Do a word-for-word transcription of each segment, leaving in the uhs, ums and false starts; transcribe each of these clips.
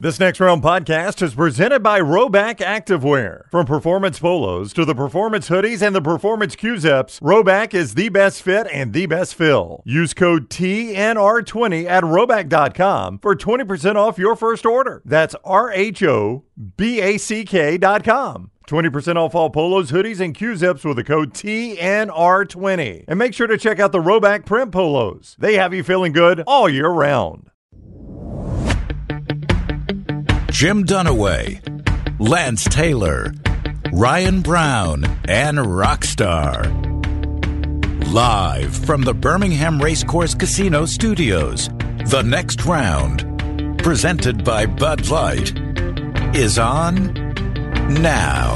This Next Round podcast is presented by Rhoback Activewear. From performance polos to the performance hoodies and the performance Q-Zips, Rhoback is the best fit and the best fill. Use code T N R twenty at Rhoback dot com for twenty percent off your first order. That's R H O B A C K dot com. twenty percent off all polos, hoodies, and Q-Zips with the code T N R twenty. And make sure to check out the Rhoback print polos. They have you feeling good all year round. Jim Dunaway, Lance Taylor, Ryan Brown, and Rockstar. Live from the Birmingham Racecourse Casino Studios, The Next Round, presented by Bud Light, is on now.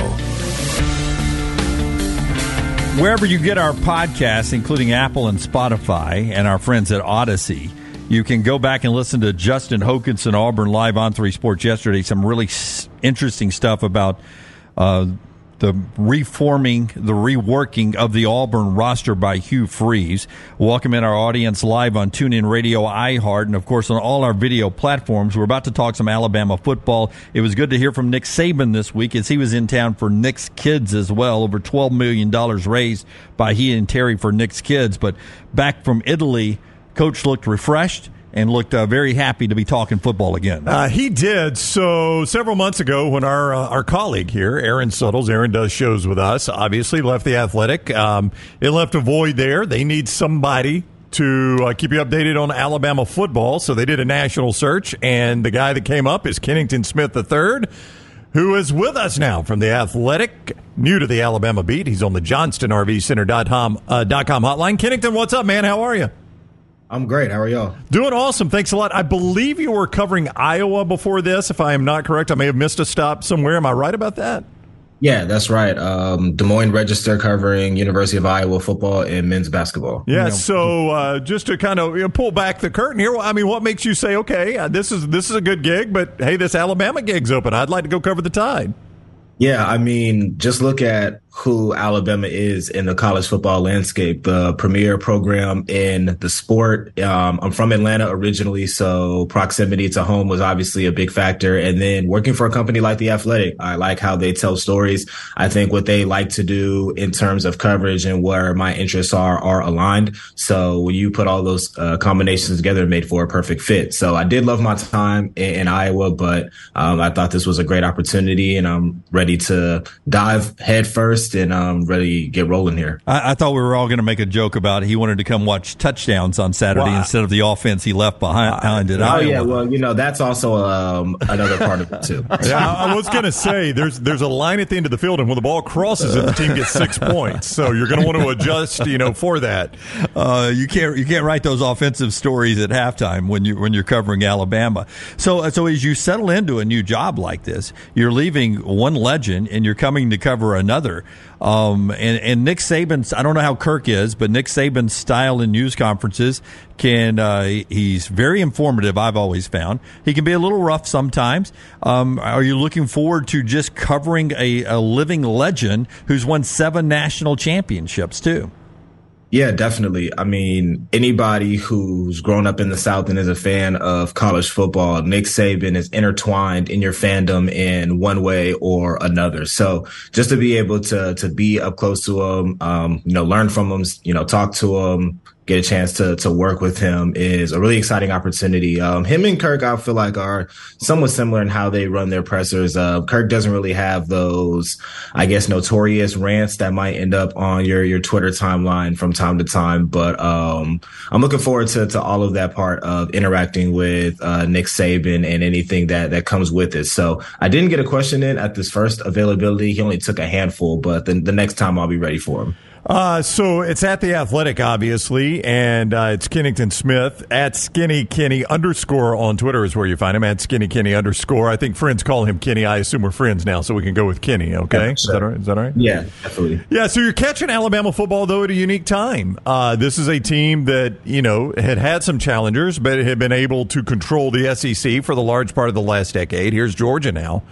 Wherever you get our podcasts, including Apple and Spotify and our friends at Odyssey, you can go back and listen to Justin Hokanson Auburn live on three Sports yesterday. Some really s- interesting stuff about uh, the reforming, the reworking of the Auburn roster by Hugh Freeze. Welcome in our audience live on TuneIn Radio, iHeart, and, of course, on all our video platforms. We're about to talk some Alabama football. It was good to hear from Nick Saban this week as he was in town for Nick's Kids as well. Over twelve million dollars raised by he and Terry for Nick's Kids. But back from Italy, Coach looked refreshed and looked uh, very happy to be talking football again. Uh, he did. So several months ago when our uh, our colleague here, Aaron Suttles, Aaron does shows with us, obviously left the Athletic. Um, it left a void there. They need somebody to uh, keep you updated on Alabama football. So they did a national search, and the guy that came up is Kennington Smith the third, who is with us now from the Athletic, new to the Alabama beat. He's on the Johnston R V Center dot com uh, hotline. Kennington, what's up, man? How are you? I'm great. How are y'all? Doing awesome. Thanks a lot. I believe you were covering Iowa before this. If I am not correct, I may have missed a stop somewhere. Am I right about that? Yeah, that's right. Um, Des Moines Register covering University of Iowa football and men's basketball. Yeah. You know, so uh, just to kind of you know, pull back the curtain here, I mean, what makes you say, okay, uh, this is this is a good gig, but hey, this Alabama gig's open. I'd like to go cover the Tide. Yeah, I mean, just look at who Alabama is in the college football landscape, the premier program in the sport. Um, I'm from Atlanta originally, so proximity to home was obviously a big factor. And then working for a company like The Athletic, I like how they tell stories. I think what they like to do in terms of coverage and where my interests are are aligned. So when you put all those uh, combinations together, it made for a perfect fit. So I did love my time in, in Iowa, but um, I thought this was a great opportunity, and I'm ready to dive head first and um, ready to get rolling here. I, I thought we were all going to make a joke about he wanted to come watch touchdowns on Saturday well, instead of the offense he left behind, behind it. Oh, Iowa. yeah. Well, you know, that's also um, another part of it, too. Yeah, I was going to say, there's there's a line at the end of the field, and when the ball crosses it, the team gets six points. So you're going to want to adjust, you know, for that. Uh, you can't you can't write those offensive stories at halftime when you when you're covering Alabama. So so as you settle into a new job like this, you're leaving one legend and you're coming to cover another. Um, and, and Nick Saban's, I don't know how Kirk is, but Nick Saban's style in news conferences can, uh, he's very informative, I've always found. He can be a little rough sometimes. Um, are you looking forward to just covering a, a living legend who's won seven national championships too? Yeah, definitely. I mean, anybody who's grown up in the South and is a fan of college football, Nick Saban is intertwined in your fandom in one way or another. So just to be able to to be up close to him, um, you know, learn from him, you know, talk to him, get a chance to to work with him is a really exciting opportunity. Um, him and Kirk, I feel like, are somewhat similar in how they run their pressers. Uh, Kirk doesn't really have those, I guess, notorious rants that might end up on your your Twitter timeline from time to time. But um, I'm looking forward to to all of that part of interacting with uh, Nick Saban and anything that that comes with it. So I didn't get a question in at this first availability. He only took a handful, but the, the next time I'll be ready for him. Uh, so it's at The Athletic, obviously, and uh, it's Kennington Smith at Skinny Kenny underscore on Twitter is where you find him, at Skinny Kenny underscore. I think friends call him Kenny. I assume we're friends now, so we can go with Kenny, okay? Yeah, is that all right? Is that all right? Yeah, definitely. Yeah, so you're catching Alabama football, though, at a unique time. Uh, this is a team that, you know, had had some challengers, but had been able to control the S E C for the large part of the last decade. Here's Georgia now.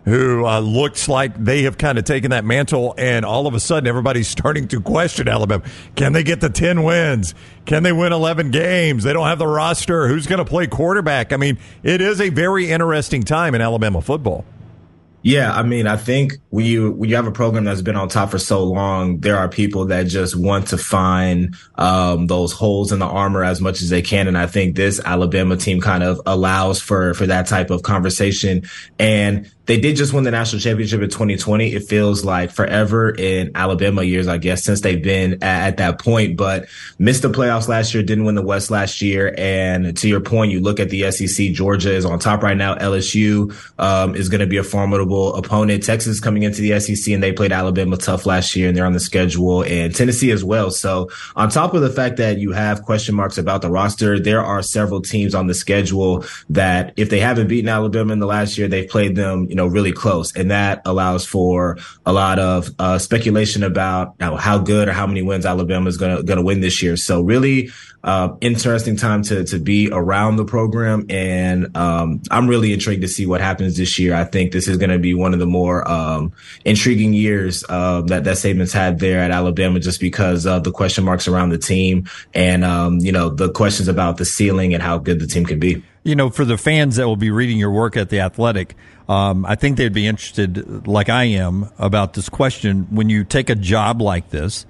who uh, looks like they have kind of taken that mantle, and all of a sudden everybody's starting to question Alabama. Can they get the ten wins? Can they win eleven games? They don't have the roster. Who's going to play quarterback? I mean, it is a very interesting time in Alabama football. Yeah, I mean, I think when you when you have a program that's been on top for so long, there are people that just want to find um, those holes in the armor as much as they can. And I think this Alabama team kind of allows for for that type of conversation. And they did just win the national championship in twenty twenty. It feels like forever in Alabama years, I guess, since they've been at, at that point, but missed the playoffs last year, didn't win the West last year. And to your point, you look at the S E C, Georgia is on top right now. L S U um, is going to be a formidable opponent. Texas coming into the S E C, and they played Alabama tough last year, and they're on the schedule, and Tennessee as well. So on top of the fact that you have question marks about the roster, there are several teams on the schedule that if they haven't beaten Alabama in the last year, they've played them, you know, really close. And that allows for a lot of uh, speculation about you know, how good or how many wins Alabama is going to going to win this year. So really uh, interesting time to to be around the program. And um, I'm really intrigued to see what happens this year. I think this is going to be one of the more um, intriguing years uh, that, that Saban's had there at Alabama, just because of the question marks around the team and, um, you know, the questions about the ceiling and how good the team can be. You know, for the fans that will be reading your work at The Athletic, um, I think they'd be interested, like I am, about this question. When you take a job like this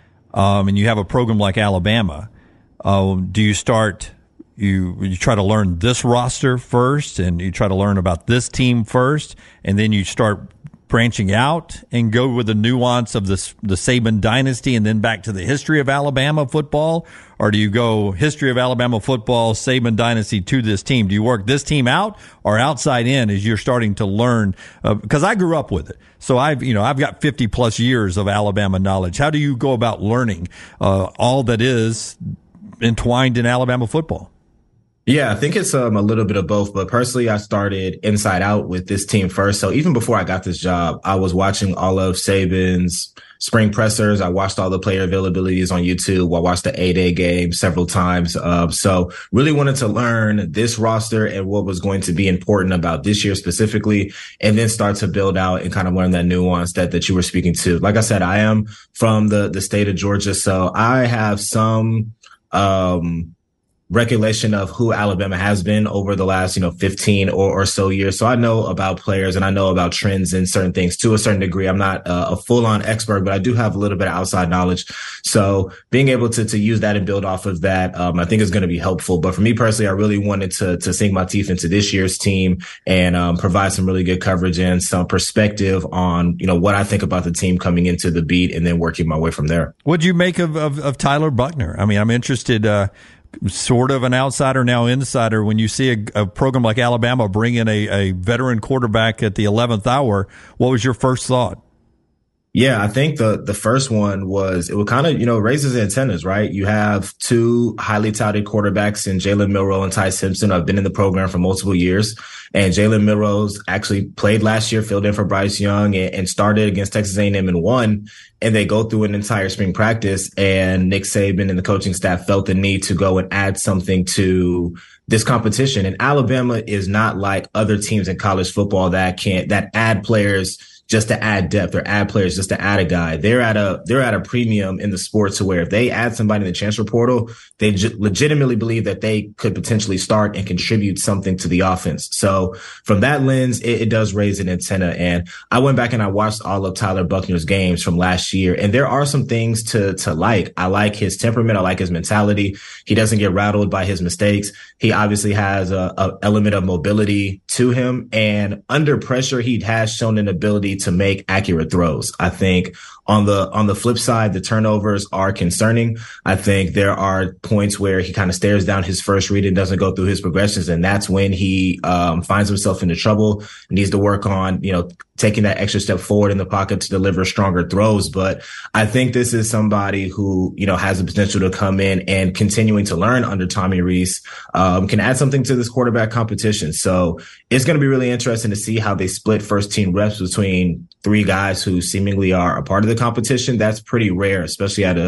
um, and you have a program like Alabama, uh, do you start, you you try to learn this roster first and you try to learn about this team first, and then you start branching out and go with the nuance of this, the Saban dynasty and then back to the history of Alabama football? Or do you go history of Alabama football, Saban dynasty to this team? Do you work this team out or outside in as you're starting to learn? Uh, because I grew up with it. So I've, you know, I've got fifty plus years of Alabama knowledge. How do you go about learning uh, all that is entwined in Alabama football? Yeah, I think it's um, a little bit of both. But personally, I started inside out with this team first. So even before I got this job, I was watching all of Saban's spring pressers. I watched all the player availabilities on YouTube. I watched the A-Day game several times. Um, so really wanted to learn this roster and what was going to be important about this year specifically, and then start to build out and kind of learn that nuance that, that you were speaking to. Like I said, I am from the, the state of Georgia, so I have some um recollection of who Alabama has been over the last, you know, fifteen or, or so years. So I know about players and I know about trends and certain things to a certain degree. I'm not uh, a full on expert, but I do have a little bit of outside knowledge. So being able to, to use that and build off of that, um, I think is going to be helpful. But for me personally, I really wanted to, to sink my teeth into this year's team and, um, provide some really good coverage and some perspective on, you know, what I think about the team coming into the beat and then working my way from there. What'd you make of, of, of Tyler Buchner? I mean, I'm interested, uh, sort of an outsider, now insider. When you see a, a program like Alabama bring in a, a veteran quarterback at the eleventh hour, what was your first thought? Yeah, I think the the first one was, it would kind of, you know, raises antennas, right? You have two highly touted quarterbacks in Jalen Milroe and Ty Simpson, who have been in the program for multiple years. And Jalen Milroe's actually played last year, filled in for Bryce Young, and, and started against Texas A and M and won. And they go through an entire spring practice, and Nick Saban and the coaching staff felt the need to go and add something to this competition. And Alabama is not like other teams in college football that can't, that add players just to add depth or add players just to add a guy. They're at a, they're at a premium in the sport to where if they add somebody in the transfer portal, they j- legitimately believe that they could potentially start and contribute something to the offense. So from that lens, it, it does raise an antenna. And I went back and I watched all of Tyler Buchner's games from last year. And there are some things to, to like. I like his temperament. I like his mentality. He doesn't get rattled by his mistakes. He obviously has a, a element of mobility to him. And under pressure, he has shown an ability to make accurate throws. I think on the, on the flip side, the turnovers are concerning. I think there are points where he kind of stares down his first read and doesn't go through his progressions. And that's when he, um, finds himself into trouble, needs to work on, you know, taking that extra step forward in the pocket to deliver stronger throws. But I think this is somebody who, you know, has the potential to come in and continuing to learn under Tommy Rees, um, can add something to this quarterback competition. So it's going to be really interesting to see how they split first team reps between three guys who seemingly are a part of the competition. That's pretty rare, especially at a,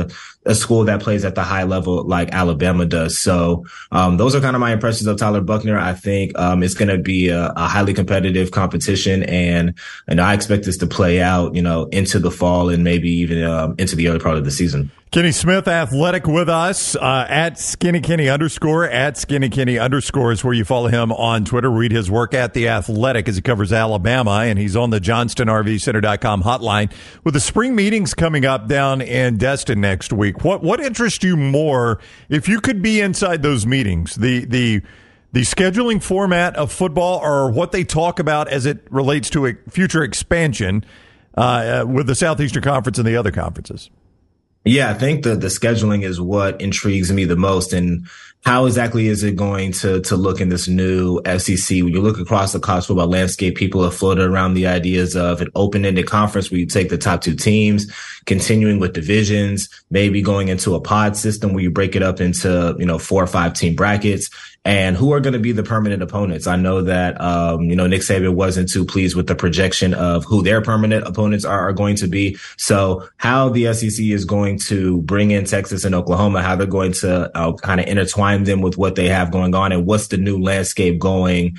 a school that plays at the high level like Alabama does. So um, those are kind of my impressions of Tyler Buchner. I think um, it's going to be a, a highly competitive competition, and and I expect this to play out, you know, into the fall and maybe even um, into the early part of the season. Kenny Smith, Athletic, with us uh, at Skinny Kenny underscore at Skinny Kenny underscore is where you follow him on Twitter. Read his work at The Athletic as he covers Alabama, and he's on the Johnston R V Center dot com hotline with the spring meetings coming up down in Destin next week. What what interests you more if you could be inside those meetings? The the the scheduling format of football, or what they talk about as it relates to a future expansion uh, with the Southeastern Conference and the other conferences? Yeah, I think the, the scheduling is what intrigues me the most. And how exactly is it going to, to look in this new S E C? When you look across the college football landscape, people have floated around the ideas of an open-ended conference where you take the top two teams, continuing with divisions, maybe going into a pod system where you break it up into, you know, four or five team brackets. And who are going to be the permanent opponents? I know that, um, you know, Nick Saban wasn't too pleased with the projection of who their permanent opponents are, are going to be. So how the S E C is going to bring in Texas and Oklahoma, how they're going to uh, kind of intertwine them with what they have going on, and what's the new landscape going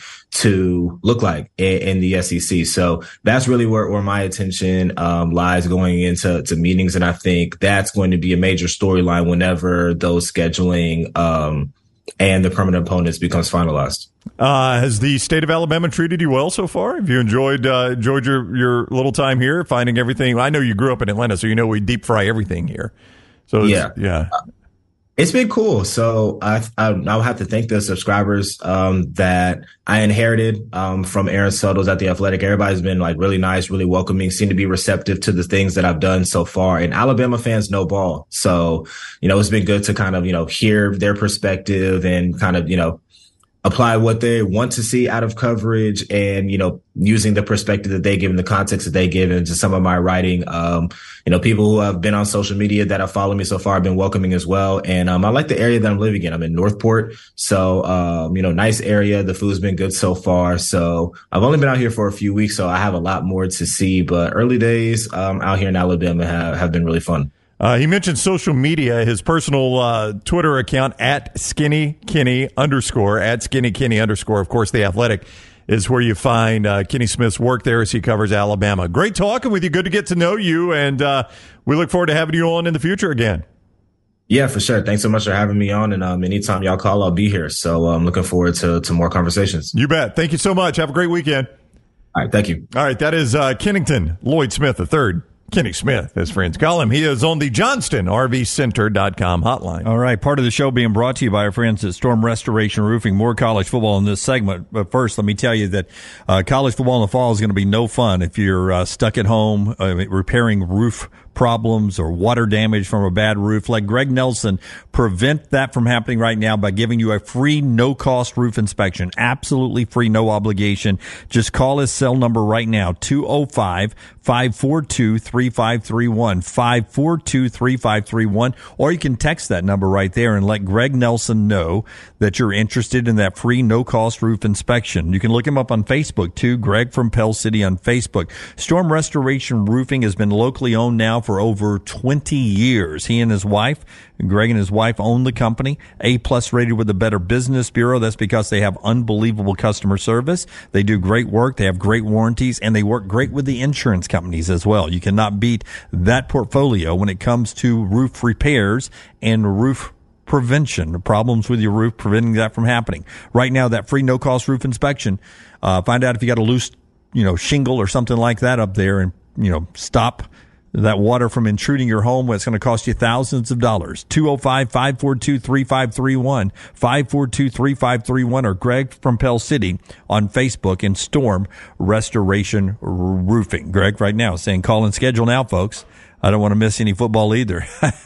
to look like in, in the S E C. So that's really where, where my attention um, lies going into to meetings. And I think that's going to be a major storyline whenever those scheduling um and the permanent opponents becomes finalized. Uh, has the state of Alabama treated you well so far? Have you enjoyed uh, enjoyed your, your little time here, finding everything? I know you grew up in Atlanta, so you know we deep fry everything here. So it's, yeah, yeah, uh, it's been cool. So I I I'll have to thank the subscribers um, that I inherited um, from Aaron Suttles at The Athletic. Everybody's been like really nice, really welcoming, seem to be receptive to the things that I've done so far. And Alabama fans know ball. So, you know, it's been good to kind of, you know, hear their perspective and kind of, you know, apply what they want to see out of coverage, and, you know, using the perspective that they give and the context that they give into some of my writing. Um, you know, people who have been on social media that have followed me so far have been welcoming as well. And um, I like the area that I'm living in. I'm in Northport. So, um, you know, nice area. The food's been good so far. So I've only been out here for a few weeks, so I have a lot more to see. But early days um, out here in Alabama have, have been really fun. Uh, he mentioned social media. His personal uh, Twitter account at Skinny Kenny underscore at Skinny Kenny underscore. Of course, The Athletic is where you find uh, Kenny Smith's work there as he covers Alabama. Great talking with you. Good to get to know you, and uh, we look forward to having you on in the future again. Yeah, for sure. Thanks so much for having me on. And um, anytime y'all call, I'll be here. So I'm looking forward to to more conversations. You bet. Thank you so much. Have a great weekend. All right. Thank you. All right. That is uh, Kennington Lloyd Smith the third. Kenny Smith, as friends call him. He is on the Johnston R V Center dot com hotline. All right, part of the show being brought to you by our friends at Storm Restoration Roofing. More college football in this segment. But first, let me tell you that uh, college football in the fall is going to be no fun if you're uh, stuck at home uh, repairing roof problems or water damage from a bad roof. Let Greg Nelson prevent that from happening right now by giving you a free, no-cost roof inspection. Absolutely free, no obligation. Just call his cell number right now, two oh five, five four two, three five three one, five four two, three five three one, or you can text that number right there and let Greg Nelson know that you're interested in that free, no-cost roof inspection. You can look him up on Facebook, too, Greg from Pell City on Facebook. Storm Restoration Roofing has been locally owned now for over twenty years. He and his wife, Greg and his wife, own the company, A-plus rated with the Better Business Bureau. That's because they have unbelievable customer service. They do great work. They have great warranties, and they work great with the insurance companies as well. You cannot beat that portfolio when it comes to roof repairs and roof prevention, problems with your roof, preventing that from happening. Right now, that free no-cost roof inspection, uh, find out if you got a loose, you know, shingle or something like that up there, and, you know, stop that water from intruding your home. It's going to cost you thousands of dollars. two oh five, five four two, three five three one, five four two, three five three one, or Greg from Pell City on Facebook and Storm Restoration Roofing. Greg right now saying call and schedule now, folks. I don't want to miss any football either.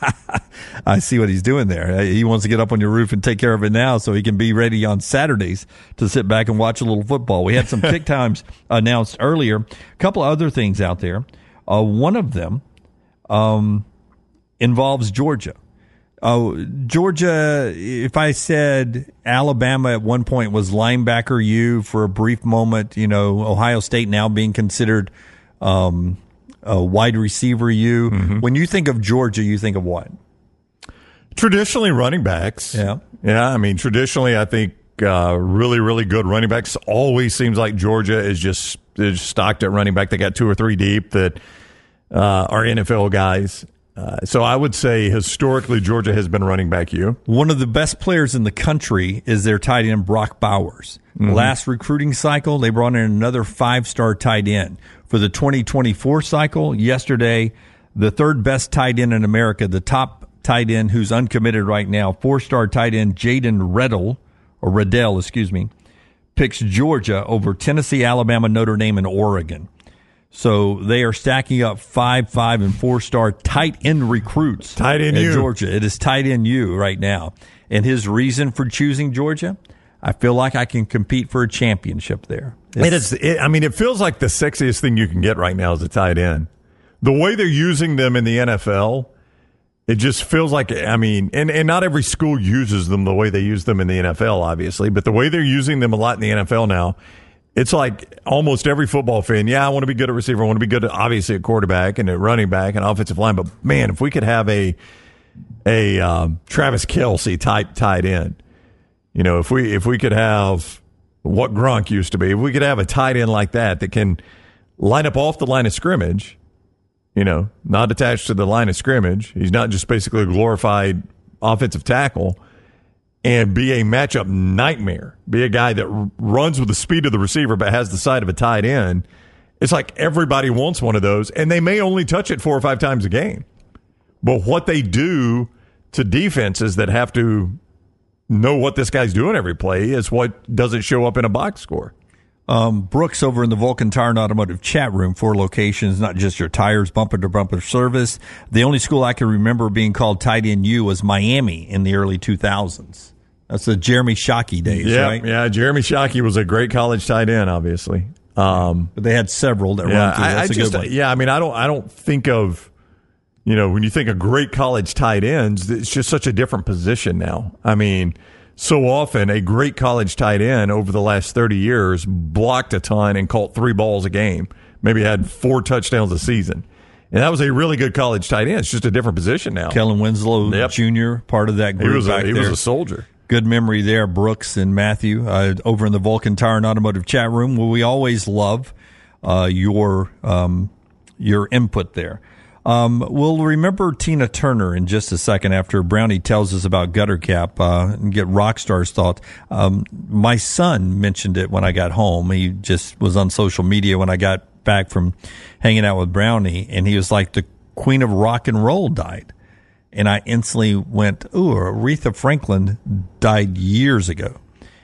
I see what he's doing there. He wants to get up on your roof and take care of it now so he can be ready on Saturdays to sit back and watch a little football. We had some kick times announced earlier. A couple of other things out there. Uh, one of them um, involves Georgia. Uh, Georgia, if I said Alabama at one point was linebacker U for a brief moment, you know, Ohio State now being considered um, a wide receiver U. Mm-hmm. When you think of Georgia, you think of what? Traditionally, running backs. Yeah. Yeah, I mean, traditionally, I think uh, really, really good running backs. Always seems like Georgia is just is stocked at running back. They got two or three deep that uh, are N F L guys. Uh, so I would say historically Georgia has been running back you. One of the best players in the country is their tight end, Brock Bowers. Mm-hmm. Last recruiting cycle, they brought in another five-star tight end. For the twenty twenty-four cycle, yesterday, the third best tight end in America, the top tight end who's uncommitted right now, four-star tight end Jaden Reddle, or Riddell, excuse me, picks Georgia over Tennessee, Alabama, Notre Dame, and Oregon. So they are stacking up five, five, and four-star tight end recruits. Tight end in you. Georgia. It is tight end you right now. And his reason for choosing Georgia, I feel like I can compete for a championship there. It's, it is. It, I mean, it feels like the sexiest thing you can get right now is a tight end. The way they're using them in the N F L, it just feels like, I mean, and, and not every school uses them the way they use them in the N F L, obviously, but the way they're using them a lot in the N F L now, it's like almost every football fan, yeah, I want to be good at receiver. I want to be good at, obviously, at quarterback and at running back and offensive line. But, man, if we could have a a um, Travis Kelce type tight end, you know, if we if we could have what Gronk used to be, if we could have a tight end like that that can line up off the line of scrimmage, you know, not attached to the line of scrimmage. He's not just basically a glorified offensive tackle. And be a matchup nightmare. Be a guy that r- runs with the speed of the receiver but has the side of a tight end. It's like everybody wants one of those, and they may only touch it four or five times a game. But what they do to defenses that have to know what this guy's doing every play is what doesn't show up in a box score. Um, Brooks over in the Vulcan Tire and Automotive chat room, four locations, not just your tires, bumper-to-bumper service. The only school I can remember being called Tight End U was Miami in the early two thousands. That's the Jeremy Shockey days, yeah, right? Yeah, Jeremy Shockey was a great college tight end, obviously. Um, but they had several that yeah, run through. That's I, I a just, good one. Yeah, I mean, I don't, I don't think of, you know, when you think of great college tight ends, it's just such a different position now. I mean, so often a great college tight end over the last thirty years blocked a ton and caught three balls a game, maybe had four touchdowns a season. And that was a really good college tight end. It's just a different position now. Kellen Winslow Yep. Junior, part of that group He was a, back he there. was a soldier. Good memory there, Brooks and Matthew, uh, over in the Vulcan Tire and Automotive chat room. Well, we always love uh, your um, your input there. Um, we'll remember Tina Turner in just a second after Brownie tells us about Gutter Cap uh, and get Rockstar's thoughts. Um, my son mentioned it when I got home. He just was on social media when I got back from hanging out with Brownie, and he was like, the Queen of Rock and Roll died. And I instantly went, ooh, Aretha Franklin died years ago.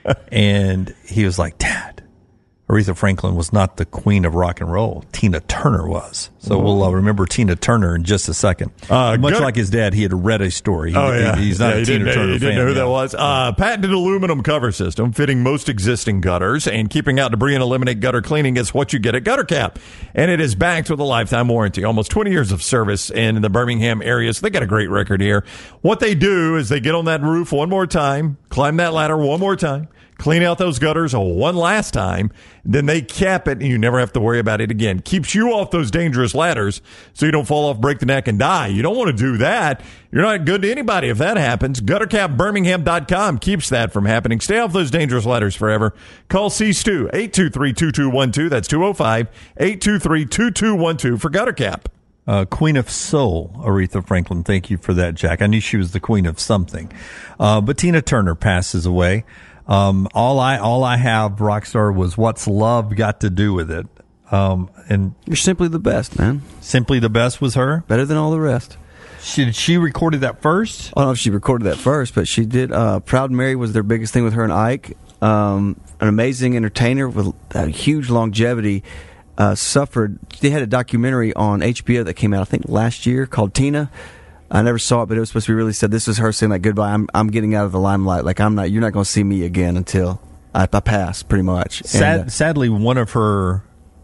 And he was like, Dad, Aretha Franklin was not the queen of rock and roll. Tina Turner was. So Whoa. we'll uh, remember Tina Turner in just a second. Uh, Much good. like his dad, he had read a story. He, oh, yeah. he, he's not yeah, a Tina Turner fan. He didn't know who yeah. that was. Uh, patented aluminum cover system fitting most existing gutters and keeping out debris and eliminate gutter cleaning is what you get at Gutter Cap. And it is backed with a lifetime warranty. Almost twenty years of service in the Birmingham area. So they got a great record here. What they do is they get on that roof one more time, climb that ladder one more time, clean out those gutters one last time, then they cap it, and you never have to worry about it again. Keeps you off those dangerous ladders so you don't fall off, break the neck, and die. You don't want to do that. You're not good to anybody if that happens. gutter cap birmingham dot com keeps that from happening. Stay off those dangerous ladders forever. Call C Stu, eight two three, two two one two. That's two oh five, eight two three, two two one two for Gutter Cap. Uh, Queen of Soul, Aretha Franklin. Thank you for that, Jack. I knew she was the queen of something. Uh, but Tina Turner passes away. Um, all I, all I have, Rockstar, was What's Love Got to Do with It? Um, and You're simply the best, man. Simply the Best was her? Better than all the rest. She, did she recorded that first? I don't know if she recorded that first, but she did. Uh, Proud Mary was their biggest thing with her and Ike. Um, an amazing entertainer with a huge longevity. Uh, suffered. They had a documentary on H B O that came out, I think, last year called Tina. I never saw it, but it was supposed to be really said. This is her saying like goodbye. I'm I'm getting out of the limelight. Like I'm not. You're not going to see me again until I, I pass, pretty much. Sad, and, uh, sadly, one of her,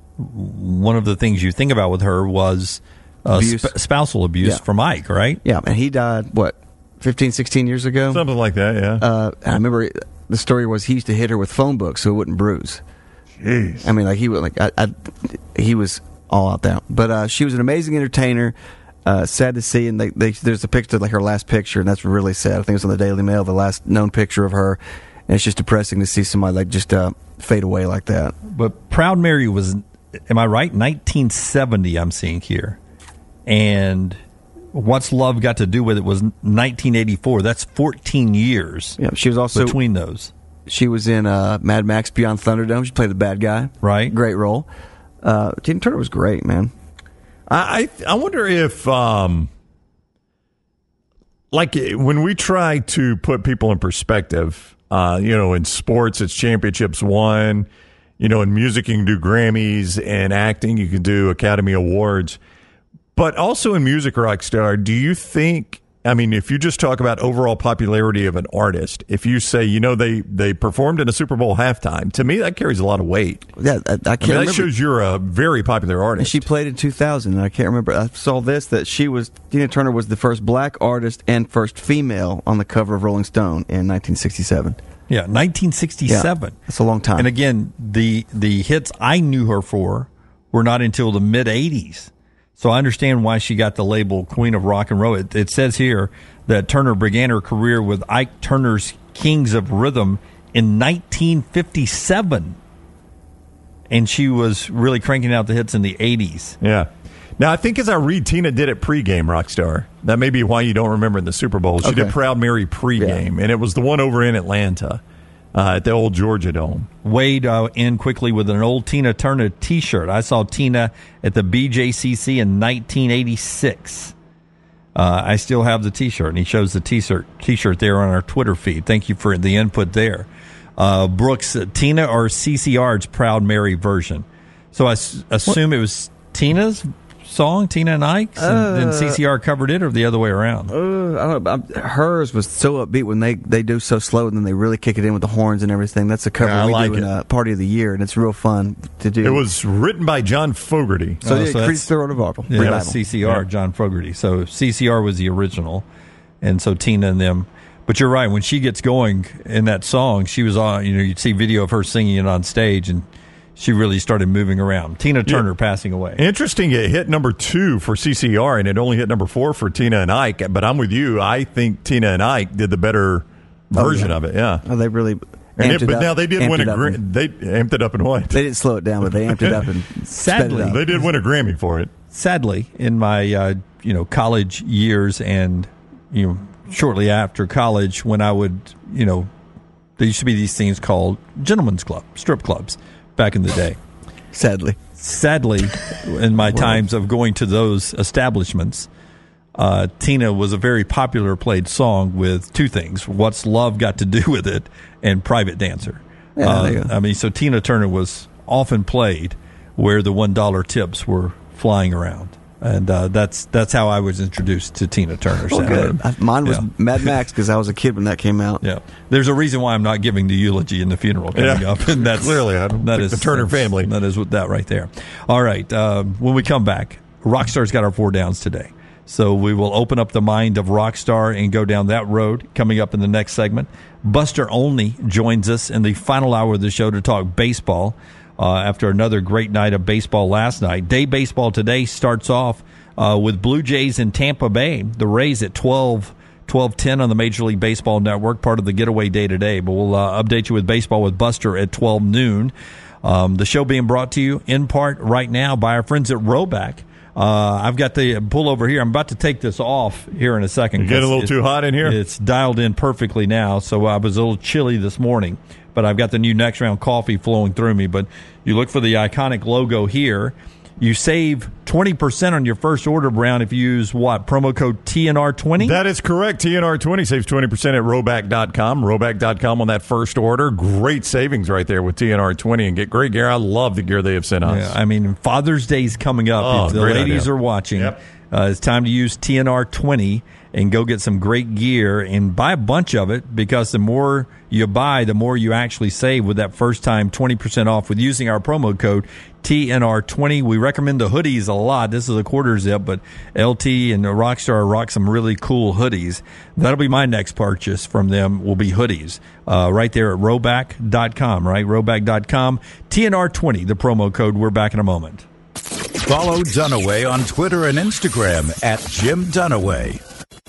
one of the things you think about with her was uh, sp- spousal abuse yeah. from Ike, right? Yeah, and he died what fifteen, sixteen years ago, something like that. Yeah. Uh, and I remember the story was he used to hit her with phone books so it wouldn't bruise. Jeez. I mean, like he would like I, I, he was all out there. But uh, she was an amazing entertainer. Uh, sad to see, and they, they, there's a picture, like her last picture, and that's really sad. I think it was on the Daily Mail, the last known picture of her, and it's just depressing to see somebody like just uh, fade away like that. But Proud Mary was, am I right? nineteen seventy, I'm seeing here, and What's Love Got to Do with It was nineteen eighty-four. That's fourteen years. Yeah, she was also between those. She was in uh, Mad Max Beyond Thunderdome. She played the bad guy. Right, great role. Uh, Tina Turner was great, man. I I wonder if, um, like, when we try to put people in perspective, uh, you know, in sports, it's championships won. You know, in music, you can do Grammys. In acting, you can do Academy Awards. But also in music, Rockstar, do you think, I mean, if you just talk about overall popularity of an artist, if you say, you know, they, they performed in a Super Bowl halftime, to me, that carries a lot of weight. Yeah, I, I can't I mean, that remember. shows you're a very popular artist. And she played in two thousand, and I can't remember. I saw this, that she was, Tina Turner was the first black artist and first female on the cover of Rolling Stone in nineteen sixty-seven. Yeah, nineteen sixty-seven. Yeah, that's a long time. And again, the the hits I knew her for were not until the mid-eighties. So I understand why she got the label Queen of Rock and Roll. It, it says here that Turner began her career with Ike Turner's Kings of Rhythm in nineteen fifty-seven. And she was really cranking out the hits in the eighties. Yeah. Now, I think as I read, Tina did it pregame, Rockstar. That may be why you don't remember in the Super Bowl. She Okay. did Proud Mary pregame, Yeah. and it was the one over in Atlanta uh, at the old Georgia Dome. Wade uh, in quickly with an old Tina Turner T-shirt. I saw Tina at the B J C C in nineteen eighty-six. Uh, I still have the T-shirt, and he shows the T-shirt T-shirt there on our Twitter feed. Thank you for the input there. Uh, Brooks, uh, Tina or C C R's Proud Mary version? So I s- assume what? It was Tina's song, Tina and Ike's, and Uh, then C C R covered it, or the other way around? Uh, I don't know. I'm- Hers was so upbeat when they, they do so slow, and then they really kick it in with the horns and everything. That's a cover Yeah, I we like do in it. uh, Party of the Year, and it's real fun to do. It was written by John Fogerty. so, Oh, yeah, so Creed's that's- Third Revival. Yeah, Revival. that's C C R, Yeah. John Fogerty. So C C R was the original, and so Tina and them. But you're right. When she gets going in that song, she was on. You know, you'd see video of her singing it on stage, and she really started moving around. Tina Turner Yeah. passing away. Interesting, it hit number two for C C R, and it only hit number four for Tina and Ike. But I'm with you. I think Tina and Ike did the better version Oh, yeah. of it. Yeah. Oh, they really And amped it, it but up. now they did amped win a it up Grammy. and- They amped it up and what? They didn't slow it down, but they amped it up and sped Sadly, it up. They did win a Grammy for it. Sadly, in my uh, you know college years, and you know shortly after college, when I would you know there used to be these things called gentlemen's club, strip clubs, back in the day. Sadly. Sadly, in my times of going to those establishments, uh, Tina was a very popular played song with two things: "What's Love Got to Do with It" and "Private Dancer." Yeah, uh, there you go. I mean, so Tina Turner was often played where the one dollar tips were flying around, and uh, that's that's how I was introduced to Tina Turner. Well, sadly. good. I- Mine was Yeah. Mad Max because I was a kid when that came out. Yeah, there's a reason why I'm not giving the eulogy in the funeral coming Yeah. up, and that's Clearly, I don't that think is the Turner that's- family. That is what that right there. All right, uh, when we come back, Rockstar's got our four downs today, so we will open up the mind of Rockstar and go down that road. Coming up in the next segment, Buster Olney joins us in the final hour of the show to talk baseball. Uh, after another great night of baseball last night, day baseball today starts off uh, with Blue Jays in Tampa Bay. The Rays at twelve. twelve ten on the Major League Baseball Network, part of the getaway day today. But we'll uh, update you with baseball with Buster at twelve noon. Um, the show being brought to you in part right now by our friends at Roback. Uh, I've got the pullover here. I'm about to take this off here in a second. You get a little It- too hot in here? It's dialed in perfectly now, so I was a little chilly this morning. But I've got the new Next Round coffee flowing through me. But you look for the iconic logo here. You save twenty percent on your first order, Brown, if you use what? Promo code T N R twenty? That is correct. T N R twenty saves twenty percent at roback dot com. roback dot com on that first order. Great savings right there with T N R twenty. And get great gear. I love the gear they have sent us. Yeah, I mean, Father's Day's coming up. Oh, if the great ladies idea. are watching, Yep. uh, it's time to use T N R twenty and go get some great gear and buy a bunch of it, because the more you buy, the more you actually save with that first time twenty percent off with using our promo code T N R twenty. We recommend the hoodies a lot. This is a quarter zip, but L T and Rockstar rock some really cool hoodies. That'll be my next purchase from them, will be hoodies. Uh, right there at roback dot com, right? roback dot com. T N R twenty, the promo code. We're back in a moment. Follow Dunaway on Twitter and Instagram at Jim Dunaway.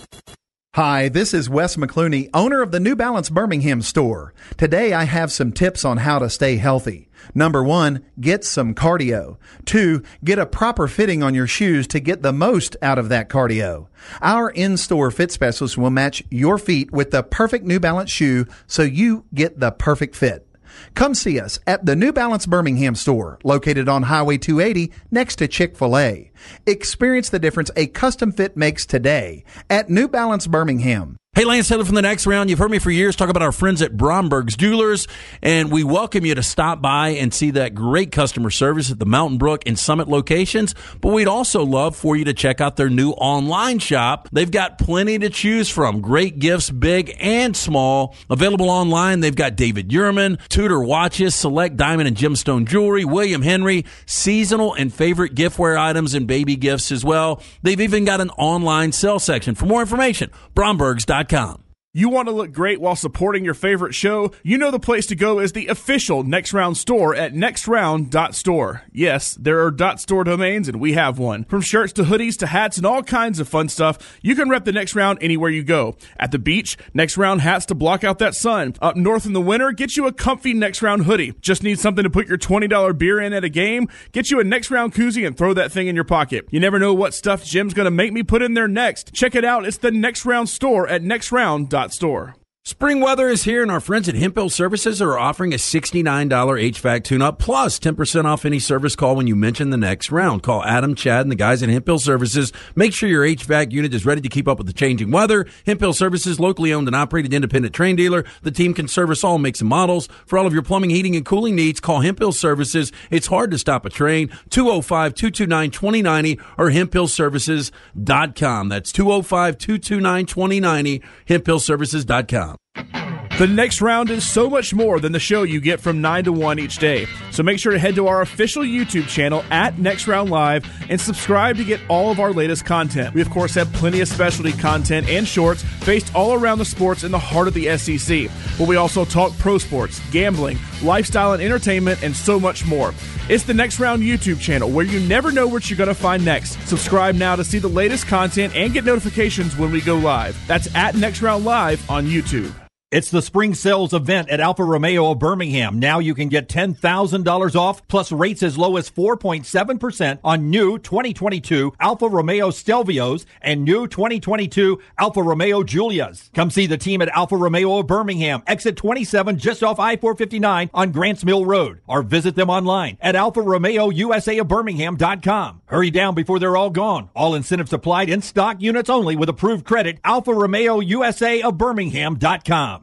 Hi, this is Wes McClooney, owner of the New Balance Birmingham store. Today I have some tips on how to stay healthy. Number one, get some cardio. Two, get a proper fitting on your shoes to get the most out of that cardio. Our in-store fit specialist will match your feet with the perfect New Balance shoe so you get the perfect fit. Come see us at the New Balance Birmingham store, located on Highway two eighty next to Chick-fil-A. Experience the difference a custom fit makes today at New Balance Birmingham. Hey, Lance Taylor from The Next Round. You've heard me for years talk about our friends at Bromberg's Jewelers, and we welcome you to stop by and see that great customer service at the Mountain Brook and Summit locations. But we'd also love for you to check out their new online shop. They've got plenty to choose from. Great gifts, big and small. Available online, they've got David Yurman, Tudor watches, select diamond and gemstone jewelry, William Henry, seasonal and favorite giftware items and baby gifts as well. They've even got an online sale section. For more information, brombergs dot com. You want to look great while supporting your favorite show? You know the place to go is the official Next Round store at next round dot store. Yes, there are .store domains, and we have one. From shirts to hoodies to hats and all kinds of fun stuff, you can rep the Next Round anywhere you go. At the beach, Next Round hats to block out that sun. Up north in the winter, get you a comfy Next Round hoodie. Just need something to put your twenty dollars beer in at a game? Get you a Next Round koozie and throw that thing in your pocket. You never know what stuff Jim's going to make me put in there next. Check it out. It's the Next Round store at next round dot store. Spring weather is here, and our friends at Hemphill Services are offering a sixty-nine dollars H V A C tune-up plus ten percent off any service call when you mention The Next Round. Call Adam, Chad, and the guys at Hemphill Services. Make sure your H V A C unit is ready to keep up with the changing weather. Hemphill Services, locally owned and operated independent train dealer. The team can service all makes and models. For all of your plumbing, heating, and cooling needs, call Hemphill Services. It's hard to stop a train. two oh five, two two nine, two oh nine oh or hemphill services dot com. That's two oh five, two two nine, two oh nine oh, hemphill services dot com. The Next Round is so much more than the show you get from nine to one each day. So make sure to head to our official YouTube channel at Next Round Live and subscribe to get all of our latest content. We, of course, have plenty of specialty content and shorts based all around the sports in the heart of the S E C. But we also talk pro sports, gambling, lifestyle and entertainment, and so much more. It's the Next Round YouTube channel where you never know what you're going to find next. Subscribe now to see the latest content and get notifications when we go live. That's at Next Round Live on YouTube. It's the spring sales event at Alfa Romeo of Birmingham. Now you can get ten thousand dollars off plus rates as low as four point seven percent on new twenty twenty-two Alfa Romeo Stelvios and new twenty twenty-two Alfa Romeo Giulias. Come see the team at Alfa Romeo of Birmingham, exit twenty-seven just off I four fifty-nine on Grants Mill Road, or visit them online at alfa romeo u s a of birmingham dot com. Hurry down before they're all gone. All incentives applied, in stock units only with approved credit. alfa romeo u s a of birmingham dot com.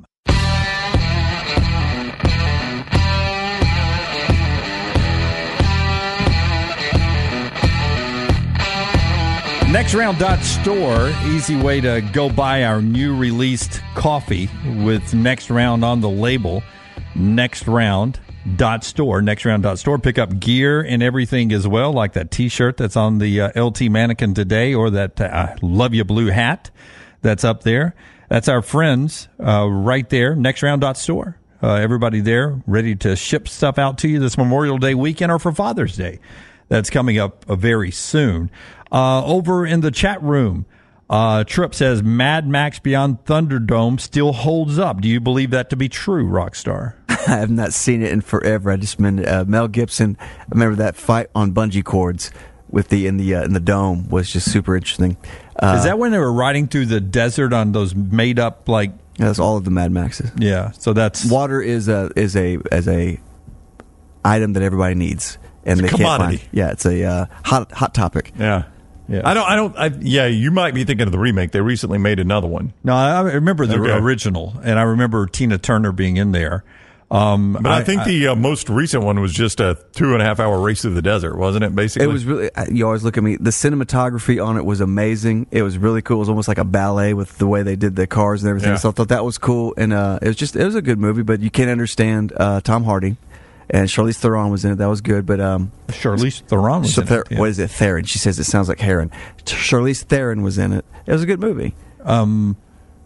next round dot store, easy way to go buy our new released coffee with Next Round on the label. next round dot store, next round dot store. Pick up gear and everything as well, like that T-shirt that's on the uh, L T mannequin today, or that uh, Love You Blue hat that's up there. That's our friends uh, right there, next round dot store. Uh, everybody there ready to ship stuff out to you this Memorial Day weekend or for Father's Day. That's coming up uh, very soon. Uh, over in the chat room, uh, Tripp says Mad Max Beyond Thunderdome still holds up. Do you believe that to be true, Rockstar? I have not seen it in forever. I just meant uh, Mel Gibson. I remember that fight on bungee cords with the in the uh, in the dome was just super interesting. Uh, Is that when they were riding through the desert on those made up like? Yeah, that's all of the Mad Maxes. Yeah, so that's water is a is a as a item that everybody needs, and it's they a commodity. Can't find. Yeah, it's a uh, hot hot topic. Yeah. Yeah. I don't, I don't, I, yeah, you might be thinking of the remake. They recently made another one. No, I remember the okay. original, and I remember Tina Turner being in there. Um, but I, I think I, the uh, most recent one was just a two and a half hour race through the desert, wasn't it, basically? It was really, you always look at me, the cinematography on it was amazing. It was really cool. It was almost like a ballet with the way they did the cars and everything. Yeah. So I thought that was cool. And uh, it was just, it was a good movie, but you can't understand uh, Tom Hardy. And Charlize Theron was in it. That was good. But um, Charlize Theron was in it. Yeah. What is it? Theron. She says it sounds like heron. Charlize Theron was in it. It was a good movie. Um,